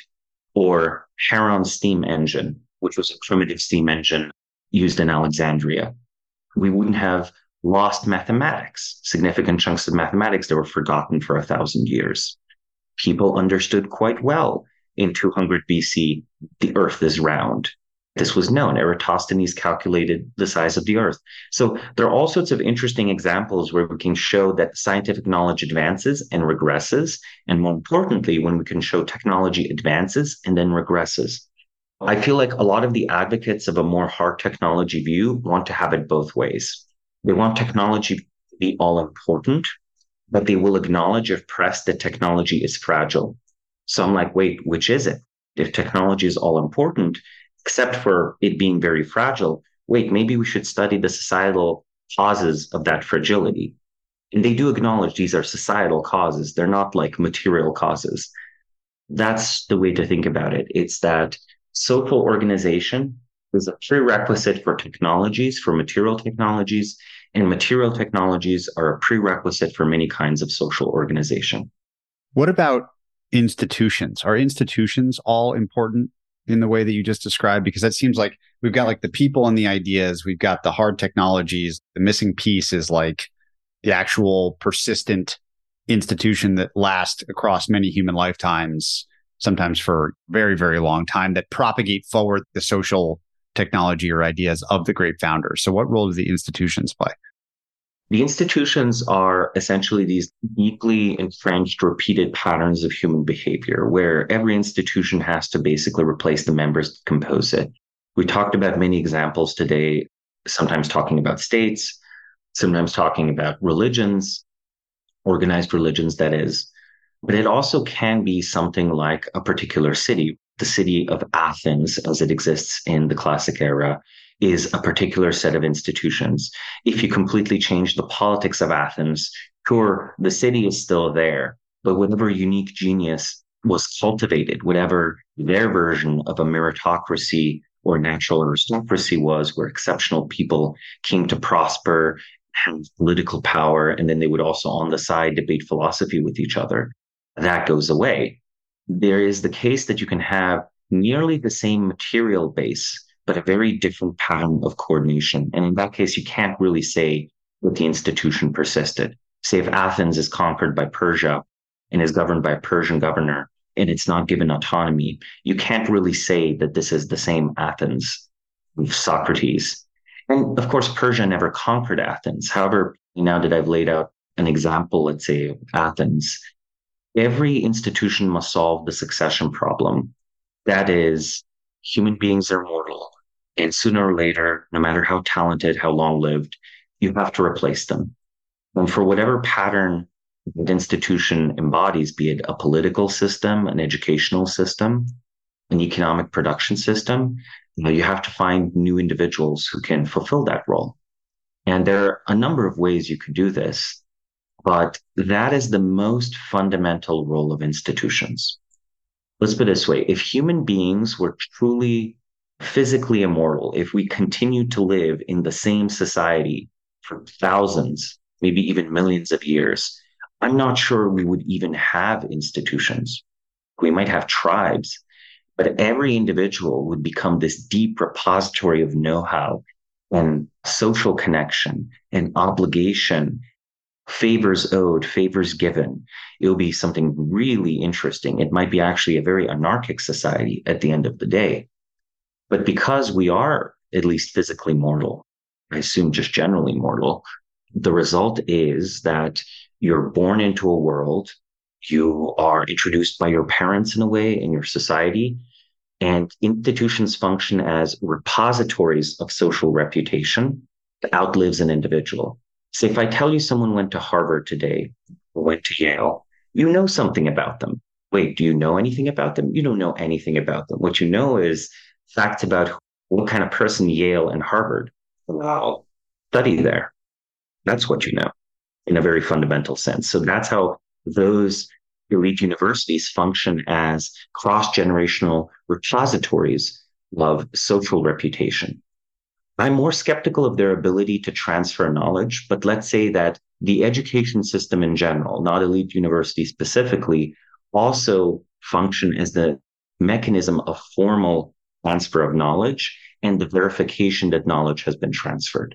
or Heron's steam engine, which was a primitive steam engine used in Alexandria. We wouldn't have lost mathematics, significant chunks of mathematics that were forgotten for a thousand years. People understood quite well in two hundred B C, the earth is round. This was known. Eratosthenes calculated the size of the earth. So there are all sorts of interesting examples where we can show that scientific knowledge advances and regresses. And more importantly, when we can show technology advances and then regresses. I feel like a lot of the advocates of a more hard technology view want to have it both ways. They want technology to be all important, but they will acknowledge if pressed that technology is fragile. So I'm like, wait, which is it? If technology is all important, except for it being very fragile, wait, maybe we should study the societal causes of that fragility. And they do acknowledge these are societal causes. They're not like material causes. That's the way to think about it. It's that social organization is a prerequisite for technologies, for material technologies, and material technologies are a prerequisite for many kinds of social organization. What about institutions? Are institutions all important in the way that you just described? Because that seems like we've got like the people and the ideas, we've got the hard technologies. The missing piece is like the actual persistent institution that lasts across many human lifetimes, sometimes for very, very long time, that propagate forward the social technology or ideas of the great founders. So what role do the institutions play? The institutions are essentially these deeply entrenched, repeated patterns of human behavior where every institution has to basically replace the members that compose it. We talked about many examples today, sometimes talking about states, sometimes talking about religions, organized religions, that is. But it also can be something like a particular city. the city of Athens as it exists in the classic era is a particular set of institutions. If you completely change the politics of Athens, sure, the city is still there, but whatever unique genius was cultivated, whatever their version of a meritocracy or natural aristocracy was, where exceptional people came to prosper, have political power, and then they would also on the side debate philosophy with each other, that goes away. There is the case that you can have nearly the same material base, but a very different pattern of coordination. And in that case, you can't really say that the institution persisted. Say if Athens is conquered by Persia and is governed by a Persian governor, and it's not given autonomy, you can't really say that this is the same Athens of Socrates. And of course, Persia never conquered Athens. However, now that I've laid out an example, let's say, of Athens, every institution must solve the succession problem. That is, human beings are mortal. And sooner or later, no matter how talented, how long-lived, you have to replace them. And for whatever pattern the institution embodies, be it a political system, an educational system, an economic production system, you know, you have to find new individuals who can fulfill that role. And there are a number of ways you could do this, but that is the most fundamental role of institutions. Let's put it this way. If human beings were truly physically immortal, if we continued to live in the same society for thousands, maybe even millions of years, I'm not sure we would even have institutions. We might have tribes, but every individual would become this deep repository of know-how and social connection and obligation, favors owed, favors given. It'll be something really interesting. It might be actually a very anarchic society at the end of the day. But because we are at least physically mortal, I assume just generally mortal, the result is that you're born into a world, you are introduced by your parents in a way in your society, and institutions function as repositories of social reputation that outlives an individual. So if I tell you someone went to Harvard today, or went to Yale, you know something about them. Wait, do you know anything about them? You don't know anything about them. What you know is facts about what kind of person Yale and Harvard wow, study there. That's what you know in a very fundamental sense. So that's how those elite universities function as cross-generational repositories of social reputation. I'm more skeptical of their ability to transfer knowledge, but let's say that the education system in general, not elite universities specifically, also function as the mechanism of formal transfer of knowledge and the verification that knowledge has been transferred.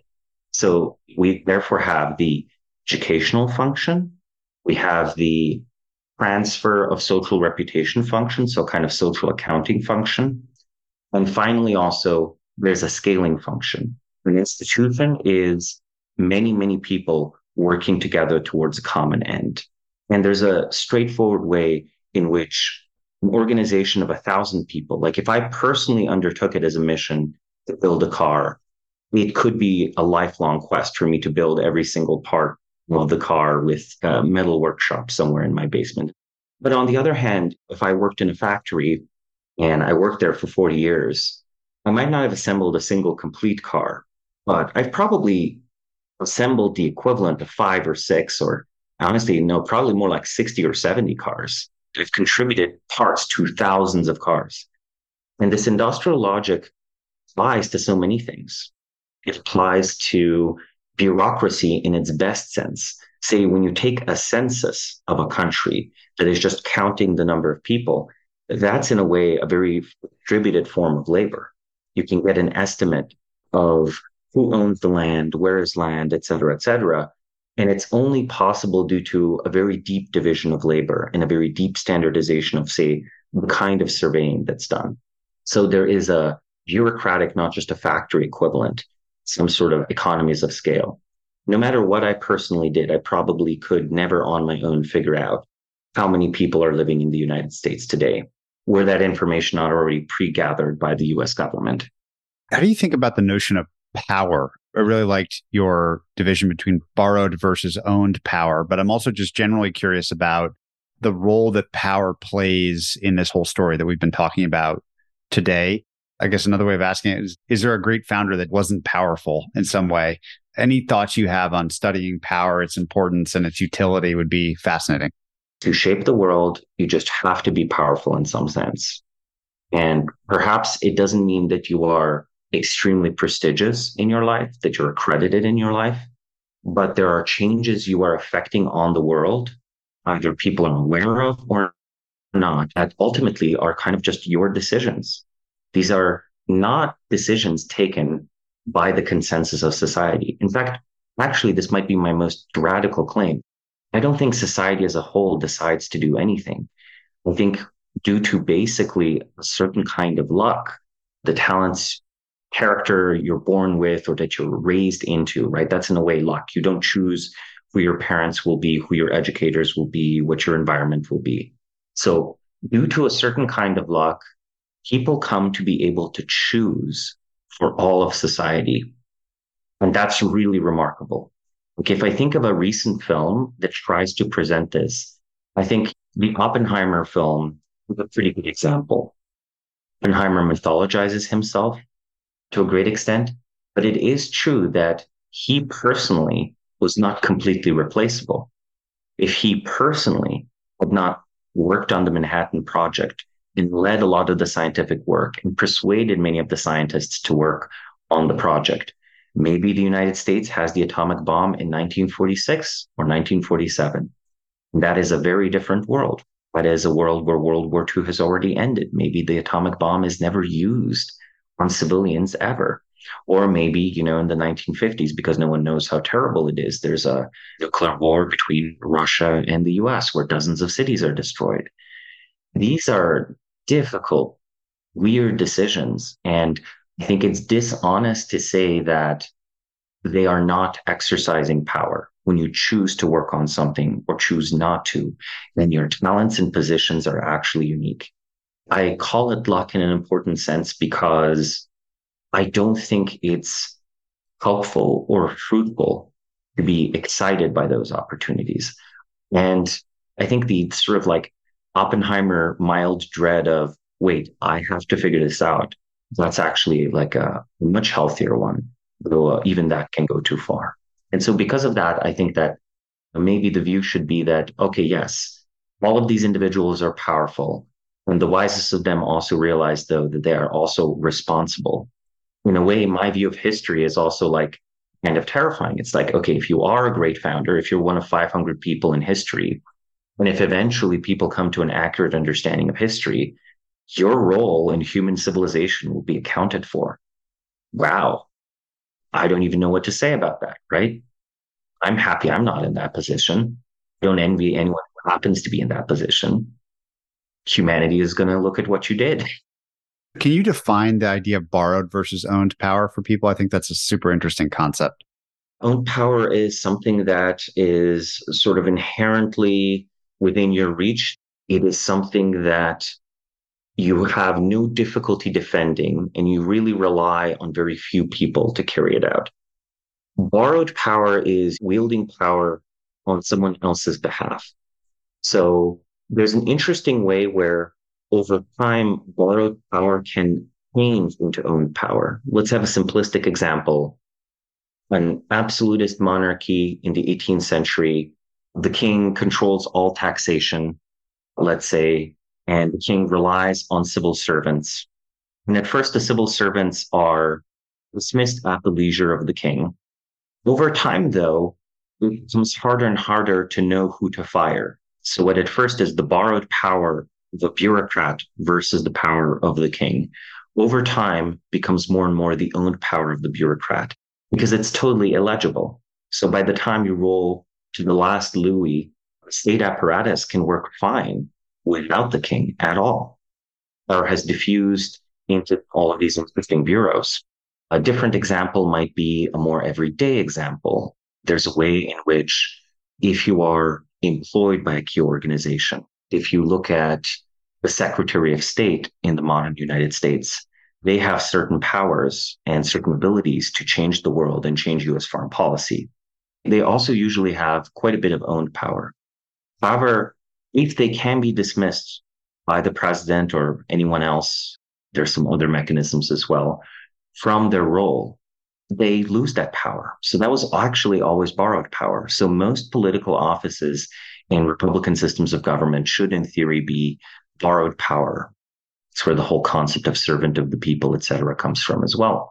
So we therefore have the educational function, we have the transfer of social reputation function, so kind of social accounting function. And finally, also, there's a scaling function. An institution is many, many people working together towards a common end. And there's a straightforward way in which an organization of a thousand people, like if I personally undertook it as a mission to build a car, it could be a lifelong quest for me to build every single part of the car with a metal workshop somewhere in my basement. But on the other hand, if I worked in a factory and I worked there for forty years, I might not have assembled a single complete car, but I've probably assembled the equivalent of five or six, or honestly, no, probably more like sixty or seventy cars. I've contributed parts to thousands of cars. And this industrial logic applies to so many things. It applies to bureaucracy in its best sense. Say, when you take a census of a country that is just counting the number of people, that's in a way a very distributed form of labor. You can get an estimate of who owns the land, where is land, et cetera, et cetera. And it's only possible due to a very deep division of labor and a very deep standardization of, say, the kind of surveying that's done. So there is a bureaucratic, not just a factory equivalent, some sort of economies of scale. No matter what I personally did, I probably could never on my own figure out how many people are living in the United States today, were that information not already pre-gathered by the U S government. How do you think about the notion of power? I really liked your division between borrowed versus owned power, but I'm also just generally curious about the role that power plays in this whole story that we've been talking about today. I guess another way of asking it is, is there a great founder that wasn't powerful in some way? Any thoughts you have on studying power, its importance, and its utility would be fascinating. To shape the world, you just have to be powerful in some sense. And perhaps it doesn't mean that you are extremely prestigious in your life, that you're accredited in your life, but there are changes you are affecting on the world, either people are aware of or not, that ultimately are kind of just your decisions. These are not decisions taken by the consensus of society. In fact, actually, this might be my most radical claim. I don't think society as a whole decides to do anything. I think due to basically a certain kind of luck, the talents, character you're born with or that you're raised into, right? That's in a way luck. You don't choose who your parents will be, who your educators will be, what your environment will be. So due to a certain kind of luck, people come to be able to choose for all of society. And that's really remarkable. Okay, if I think of a recent film that tries to present this, I think the Oppenheimer film is a pretty good example. Oppenheimer mythologizes himself to a great extent, but it is true that he personally was not completely replaceable. If he personally had not worked on the Manhattan Project and led a lot of the scientific work and persuaded many of the scientists to work on the project, maybe the United States has the atomic bomb in nineteen forty-six or nineteen forty-seven. That is a very different world. That is a world where World War Two has already ended. Maybe the atomic bomb is never used on civilians ever. Or maybe, you know, in the nineteen fifties, because no one knows how terrible it is, there's a nuclear war between Russia and the U S where dozens of cities are destroyed. These are difficult, weird decisions. And I think it's dishonest to say that they are not exercising power when you choose to work on something or choose not to, then your talents and positions are actually unique. I call it luck in an important sense because I don't think it's helpful or fruitful to be excited by those opportunities. And I think the sort of like Oppenheimer mild dread of, wait, I have to figure this out, that's actually like a much healthier one, though uh, even that can go too far. And so because of that, I think that maybe the view should be that, okay, yes, all of these individuals are powerful. And the wisest of them also realize, though, that they are also responsible. In a way, my view of history is also like kind of terrifying. It's like, okay, if you are a great founder, if you're one of five hundred people in history, and if eventually people come to an accurate understanding of history, your role in human civilization will be accounted for. Wow. I don't even know what to say about that, right? I'm happy I'm not in that position. I don't envy anyone who happens to be in that position. Humanity is going to look at what you did. Can you define the idea of borrowed versus owned power for people? I think that's a super interesting concept. Owned power is something that is sort of inherently within your reach. It is something that you have no difficulty defending, and you really rely on very few people to carry it out. Borrowed power is wielding power on someone else's behalf. So there's an interesting way where over time, borrowed power can change into owned power. Let's have a simplistic example. An absolutist monarchy in the eighteenth century, the king controls all taxation, let's say, and the king relies on civil servants. And at first, the civil servants are dismissed at the leisure of the king. Over time, though, it becomes harder and harder to know who to fire. So what at first is the borrowed power of a bureaucrat versus the power of the king, over time becomes more and more the owned power of the bureaucrat because it's totally illegible. So by the time you roll to the last Louis, the state apparatus can work fine without the king at all, or has diffused into all of these interesting bureaus. A different example might be a more everyday example. There's a way in which if you are employed by a key organization, if you look at the Secretary of State in the modern United States, they have certain powers and certain abilities to change the world and change U S foreign policy. They also usually have quite a bit of owned power. However, if they can be dismissed by the president or anyone else, there's some other mechanisms as well, from their role, they lose that power. So that was actually always borrowed power. So most political offices in Republican systems of government should, in theory, be borrowed power. It's where the whole concept of servant of the people, et cetera, comes from as well.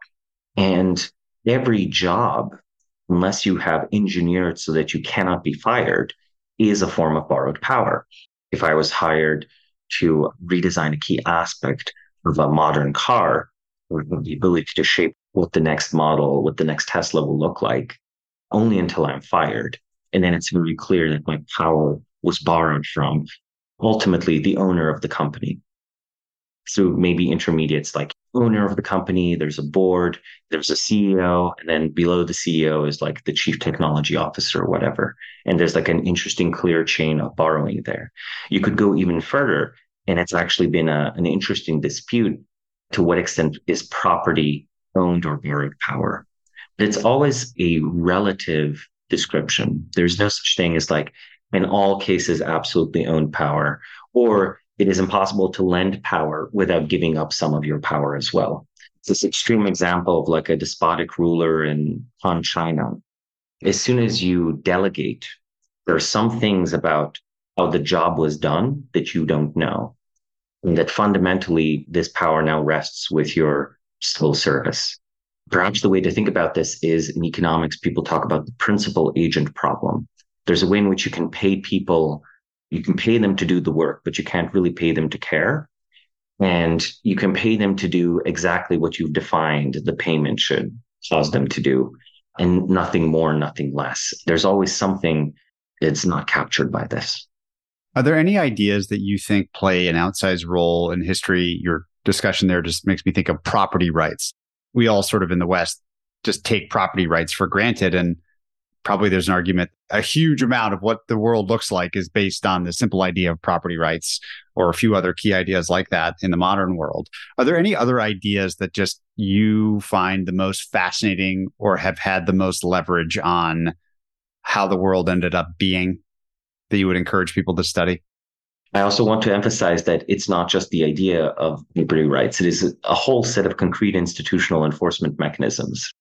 And every job, unless you have engineered so that you cannot be fired, is a form of borrowed power. If I was hired to redesign a key aspect of a modern car, or the ability to shape what the next model, what the next Tesla will look like, only until I'm fired. And then it's very clear that my power was borrowed from ultimately the owner of the company. Through maybe intermediates like owner of the company, there's a board, there's a C E O, and then below the C E O is like the chief technology officer or whatever. And there's like an interesting clear chain of borrowing there. You could go even further, and it's actually been a, an interesting dispute to what extent is property owned or borrowed power. But it's always a relative description. There's no such thing as like in all cases absolutely owned power, or it is impossible to lend power without giving up some of your power as well. It's this extreme example of like a despotic ruler in Han China. As soon as you delegate, there are some things about how the job was done that you don't know. And that fundamentally this power now rests with your civil service. Perhaps the way to think about this is in economics, people talk about the principal agent problem. There's a way in which you can pay people. You can pay them to do the work, but you can't really pay them to care. And you can pay them to do exactly what you've defined the payment should cause them to do, and nothing more, nothing less. There's always something that's not captured by this. Are there any ideas that you think play an outsized role in history? Your discussion there just makes me think of property rights. We all sort of in the West just take property rights for granted, and probably there's an argument, a huge amount of what the world looks like is based on the simple idea of property rights or a few other key ideas like that in the modern world. Are there any other ideas that just you find the most fascinating or have had the most leverage on how the world ended up being that you would encourage people to study? I also want to emphasize that it's not just the idea of property rights. It is a whole set of concrete institutional enforcement mechanisms.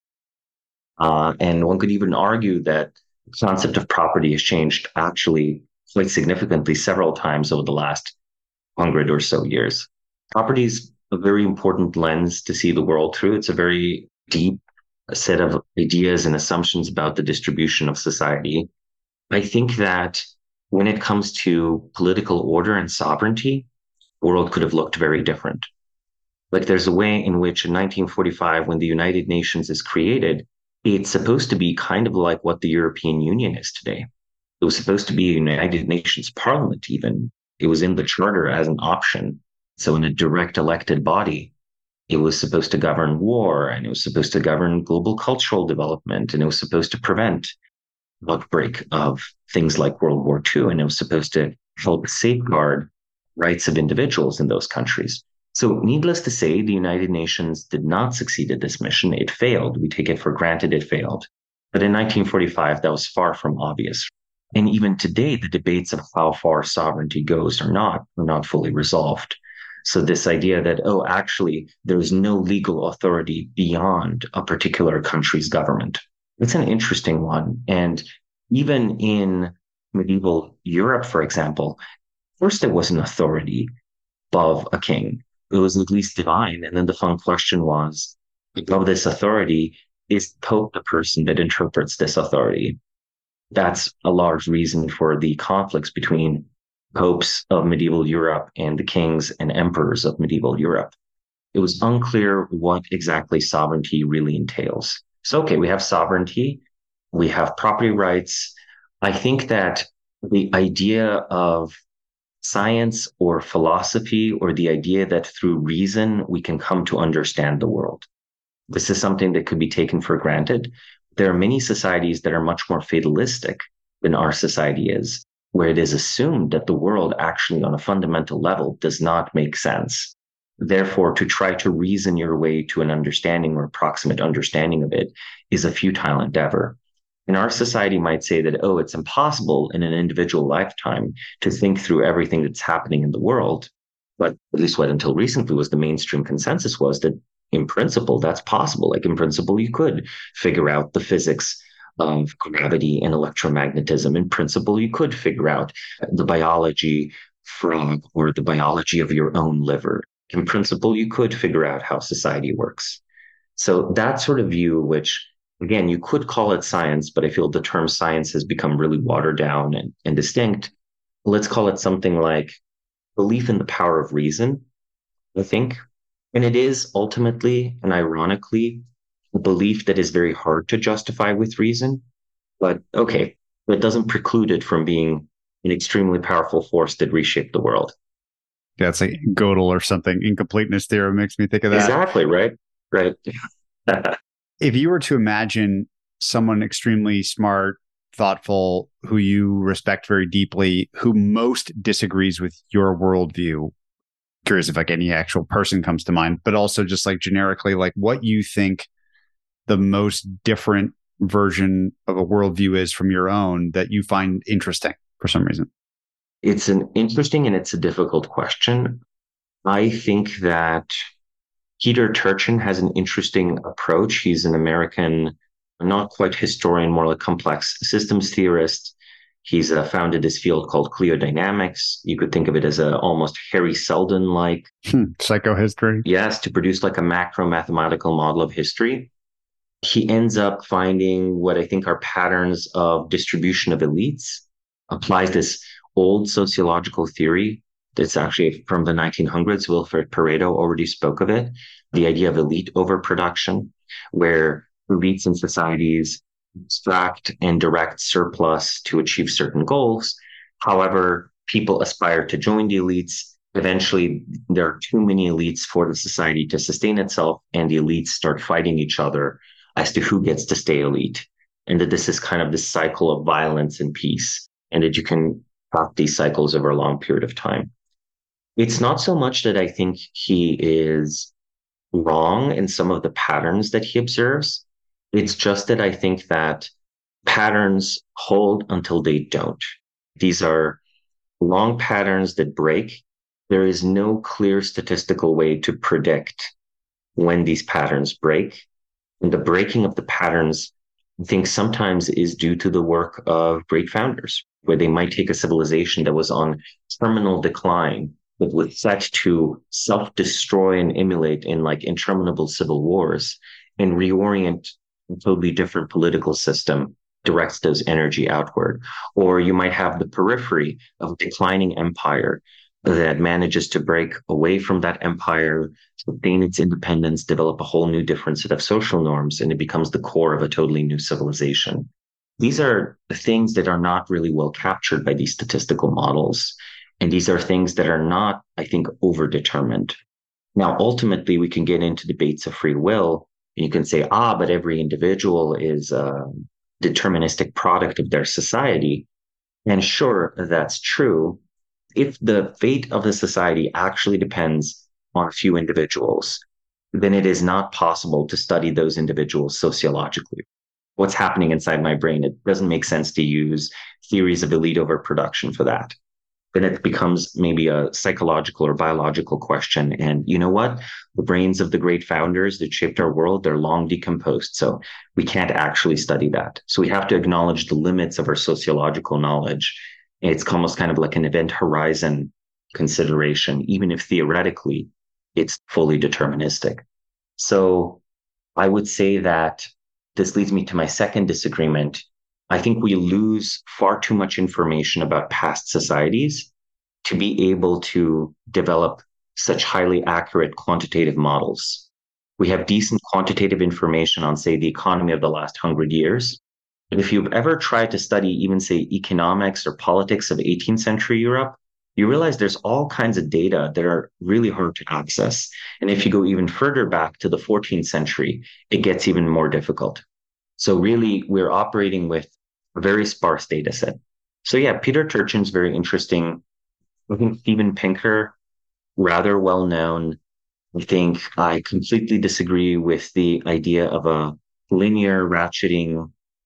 Uh, and one could even argue that the concept of property has changed actually quite significantly several times over the last hundred or so years. Property is a very important lens to see the world through. It's a very deep set of ideas and assumptions about the distribution of society. I think that when it comes to political order and sovereignty, the world could have looked very different. Like there's a way in which in nineteen forty-five, when the United Nations is created, it's supposed to be kind of like what the European Union is today. It was supposed to be a United Nations Parliament even. It was in the charter as an option. So in a direct elected body, it was supposed to govern war, and it was supposed to govern global cultural development, and it was supposed to prevent outbreak of things like World War Two, and it was supposed to help safeguard rights of individuals in those countries. So needless to say, the United Nations did not succeed at this mission. It failed. We take it for granted it failed. But in nineteen forty-five, that was far from obvious. And even today, the debates of how far sovereignty goes are not, are not fully resolved. So this idea that, oh, actually, there's no legal authority beyond a particular country's government. It's an interesting one. And even in medieval Europe, for example, first there was an authority above a king. It was at least divine. And then the fun question was, above this authority, is Pope the person that interprets this authority? That's a large reason for the conflicts between popes of medieval Europe and the kings and emperors of medieval Europe. It was unclear what exactly sovereignty really entails. So, okay, we have sovereignty, we have property rights. I think that the idea of science or philosophy, or the idea that through reason we can come to understand the world, this is something that could be taken for granted. There are many societies that are much more fatalistic than our society is, where it is assumed that the world actually on a fundamental level does not make sense. Therefore, to try to reason your way to an understanding or approximate understanding of it is a futile endeavor. And our society might say that, oh, it's impossible in an individual lifetime to think through everything that's happening in the world. But at least what until recently was the mainstream consensus was that in principle, that's possible. Like in principle, you could figure out the physics of gravity and electromagnetism. In principle, you could figure out the biology from or the biology of your own liver. In principle, you could figure out how society works. So that sort of view, which again, you could call it science, but I feel the term science has become really watered down and, and distinct. Let's call it something like belief in the power of reason, I think. And it is ultimately and ironically a belief that is very hard to justify with reason. But okay, that doesn't preclude it from being an extremely powerful force that reshaped the world. Yeah, it's like Gödel or something. Incompleteness theorem makes me think of that. Exactly, right? Right. If you were to imagine someone extremely smart, thoughtful, who you respect very deeply, who most disagrees with your worldview, curious if like any actual person comes to mind, but also just like generically, like what you think the most different version of a worldview is from your own that you find interesting for some reason. It's an interesting and it's a difficult question. I think that Peter Turchin has an interesting approach. He's an American, not quite historian, more like complex systems theorist. He's uh, founded this field called cliodynamics. You could think of it as a almost Harry Seldon-like hmm, psychohistory. Yes, to produce like a macro mathematical model of history. He ends up finding what I think are patterns of distribution of elites, applies this old sociological theory that's actually from the nineteen hundreds. Wilfred Pareto already spoke of it, the idea of elite overproduction, where elites in societies extract and direct surplus to achieve certain goals. However, people aspire to join the elites. Eventually, there are too many elites for the society to sustain itself, and the elites start fighting each other as to who gets to stay elite. And that this is kind of this cycle of violence and peace, and that you can have these cycles over a long period of time. It's not so much that I think he is wrong in some of the patterns that he observes. It's just that I think that patterns hold until they don't. These are long patterns that break. There is no clear statistical way to predict when these patterns break. And the breaking of the patterns, I think sometimes is due to the work of great founders, where they might take a civilization that was on terminal decline, but was set to self-destroy and emulate in like interminable civil wars and reorient a totally different political system directs those energy outward. Or you might have the periphery of a declining empire that manages to break away from that empire, sustain its independence, develop a whole new different set of social norms, and it becomes the core of a totally new civilization. These are the things that are not really well captured by these statistical models. And these are things that are not, I think, overdetermined. Now, ultimately, we can get into debates of free will. And you can say, ah, but every individual is a deterministic product of their society. And sure, that's true. If the fate of the society actually depends on a few individuals, then it is not possible to study those individuals sociologically. What's happening inside my brain? It doesn't make sense to use theories of elite overproduction for that. Then it becomes maybe a psychological or biological question. And you know what? The brains of the great founders that shaped our world, they're long decomposed. So we can't actually study that. So we have to acknowledge the limits of our sociological knowledge. It's almost kind of like an event horizon consideration, even if theoretically it's fully deterministic. So I would say that this leads me to my second disagreement. I think we lose far too much information about past societies to be able to develop such highly accurate quantitative models. We have decent quantitative information on, say, the economy of the last hundred years. But if you've ever tried to study even, say, economics or politics of eighteenth century Europe, you realize there's all kinds of data that are really hard to access. And if you go even further back to the fourteenth century, it gets even more difficult. So really, we're operating with a very sparse data set. So yeah, Peter Turchin's very interesting. I think Steven Pinker, rather well known. I think I completely disagree with the idea of a linear ratcheting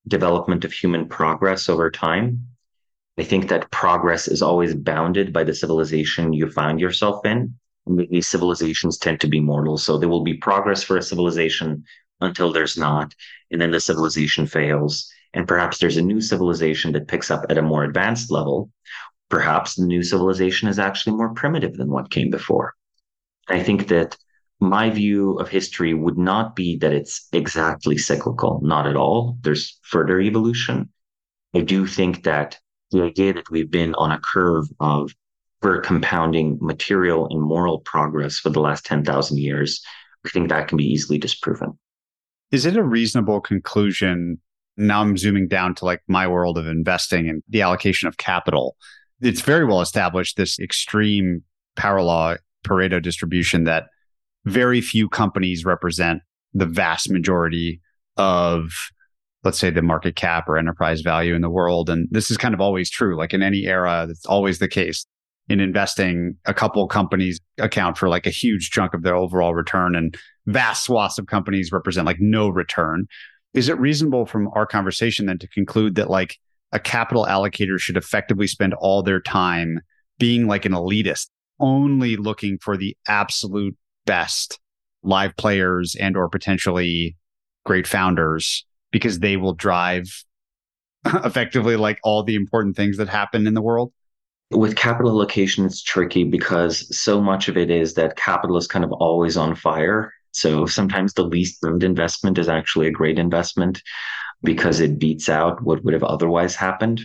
development of human progress over time. I think that progress is always bounded by the civilization you find yourself in. These civilizations tend to be mortal, so there will be progress for a civilization until there's not, and then the civilization fails. And perhaps there's a new civilization that picks up at a more advanced level. Perhaps the new civilization is actually more primitive than what came before. I think that my view of history would not be that it's exactly cyclical, not at all. There's further evolution. I do think that the idea that we've been on a curve of ever compounding material and moral progress for the last ten thousand years, I think that can be easily disproven. Is it a reasonable conclusion? Now I'm zooming down to like my world of investing and the allocation of capital. It's very well established, this extreme power law Pareto distribution, that very few companies represent the vast majority of, let's say, the market cap or enterprise value in the world. And this is kind of always true. Like in any era, that's always the case. In investing, a couple companies account for like a huge chunk of their overall return, and vast swaths of companies represent like no return. Is it reasonable from our conversation then to conclude that like a capital allocator should effectively spend all their time being like an elitist, only looking for the absolute best live players and or potentially great founders, because they will drive effectively like all the important things that happen in the world? With capital allocation, it's tricky because so much of it is that capital is kind of always on fire. So sometimes the least burned investment is actually a great investment because it beats out what would have otherwise happened.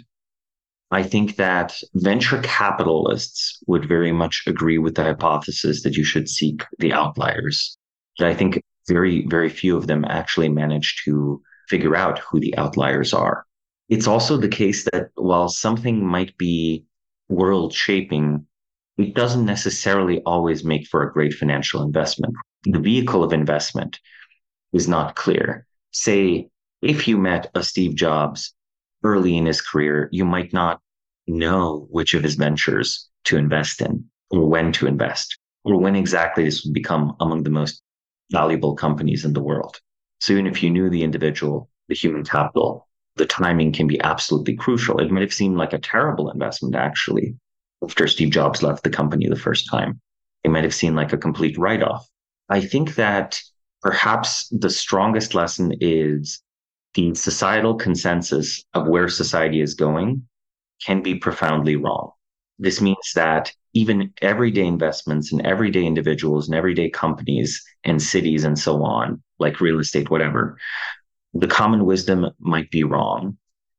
I think that venture capitalists would very much agree with the hypothesis that you should seek the outliers. But I think very, very few of them actually manage to figure out who the outliers are. It's also the case that while something might be world shaping, it doesn't necessarily always make for a great financial investment. The vehicle of investment is not clear. Say, if you met a Steve Jobs early in his career, you might not know which of his ventures to invest in, or when to invest, or when exactly this would become among the most valuable companies in the world. So even if you knew the individual, the human capital, the timing can be absolutely crucial. It might have seemed like a terrible investment, actually, after Steve Jobs left the company the first time. It might have seemed like a complete write-off. I think that perhaps the strongest lesson is the societal consensus of where society is going can be profoundly wrong. This means that even everyday investments and everyday individuals and everyday companies and cities and so on, like real estate, whatever, the common wisdom might be wrong.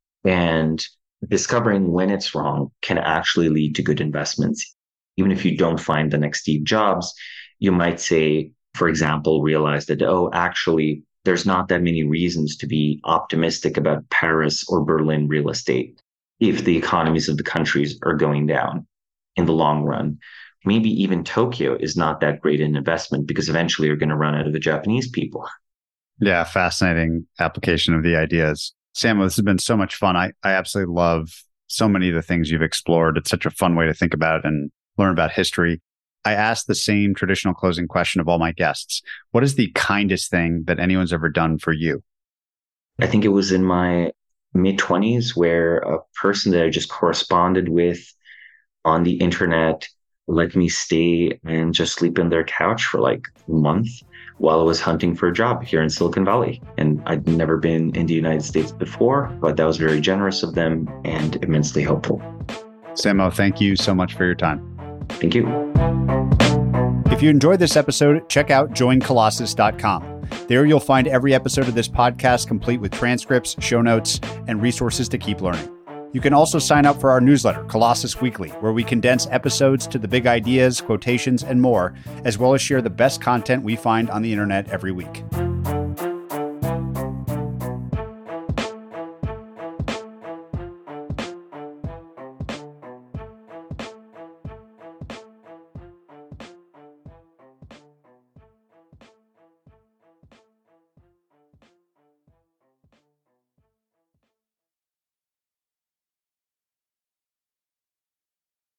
And discovering when it's wrong can actually lead to good investments. Even if you don't find the next Steve Jobs, you might say, for example, realize that, oh, actually, there's not that many reasons to be optimistic about Paris or Berlin real estate if the economies of the countries are going down in the long run. Maybe even Tokyo is not that great an investment because eventually you're going to run out of the Japanese people. Yeah, fascinating application of the ideas. Samo, this has been so much fun. I, I absolutely love so many of the things you've explored. It's such a fun way to think about it and learn about history. I ask the same traditional closing question of all my guests. What is the kindest thing that anyone's ever done for you? I think it was in my mid-twenties where a person that I just corresponded with on the internet let me stay and just sleep in their couch for like a month while I was hunting for a job here in Silicon Valley. And I'd never been in the United States before, but that was very generous of them and immensely helpful. Samo, thank you so much for your time. Thank you. If you enjoyed this episode, check out join colossus dot com. There you'll find every episode of this podcast complete with transcripts, show notes, and resources to keep learning. You can also sign up for our newsletter, Colossus Weekly, where we condense episodes to the big ideas, quotations, and more, as well as share the best content we find on the internet every week.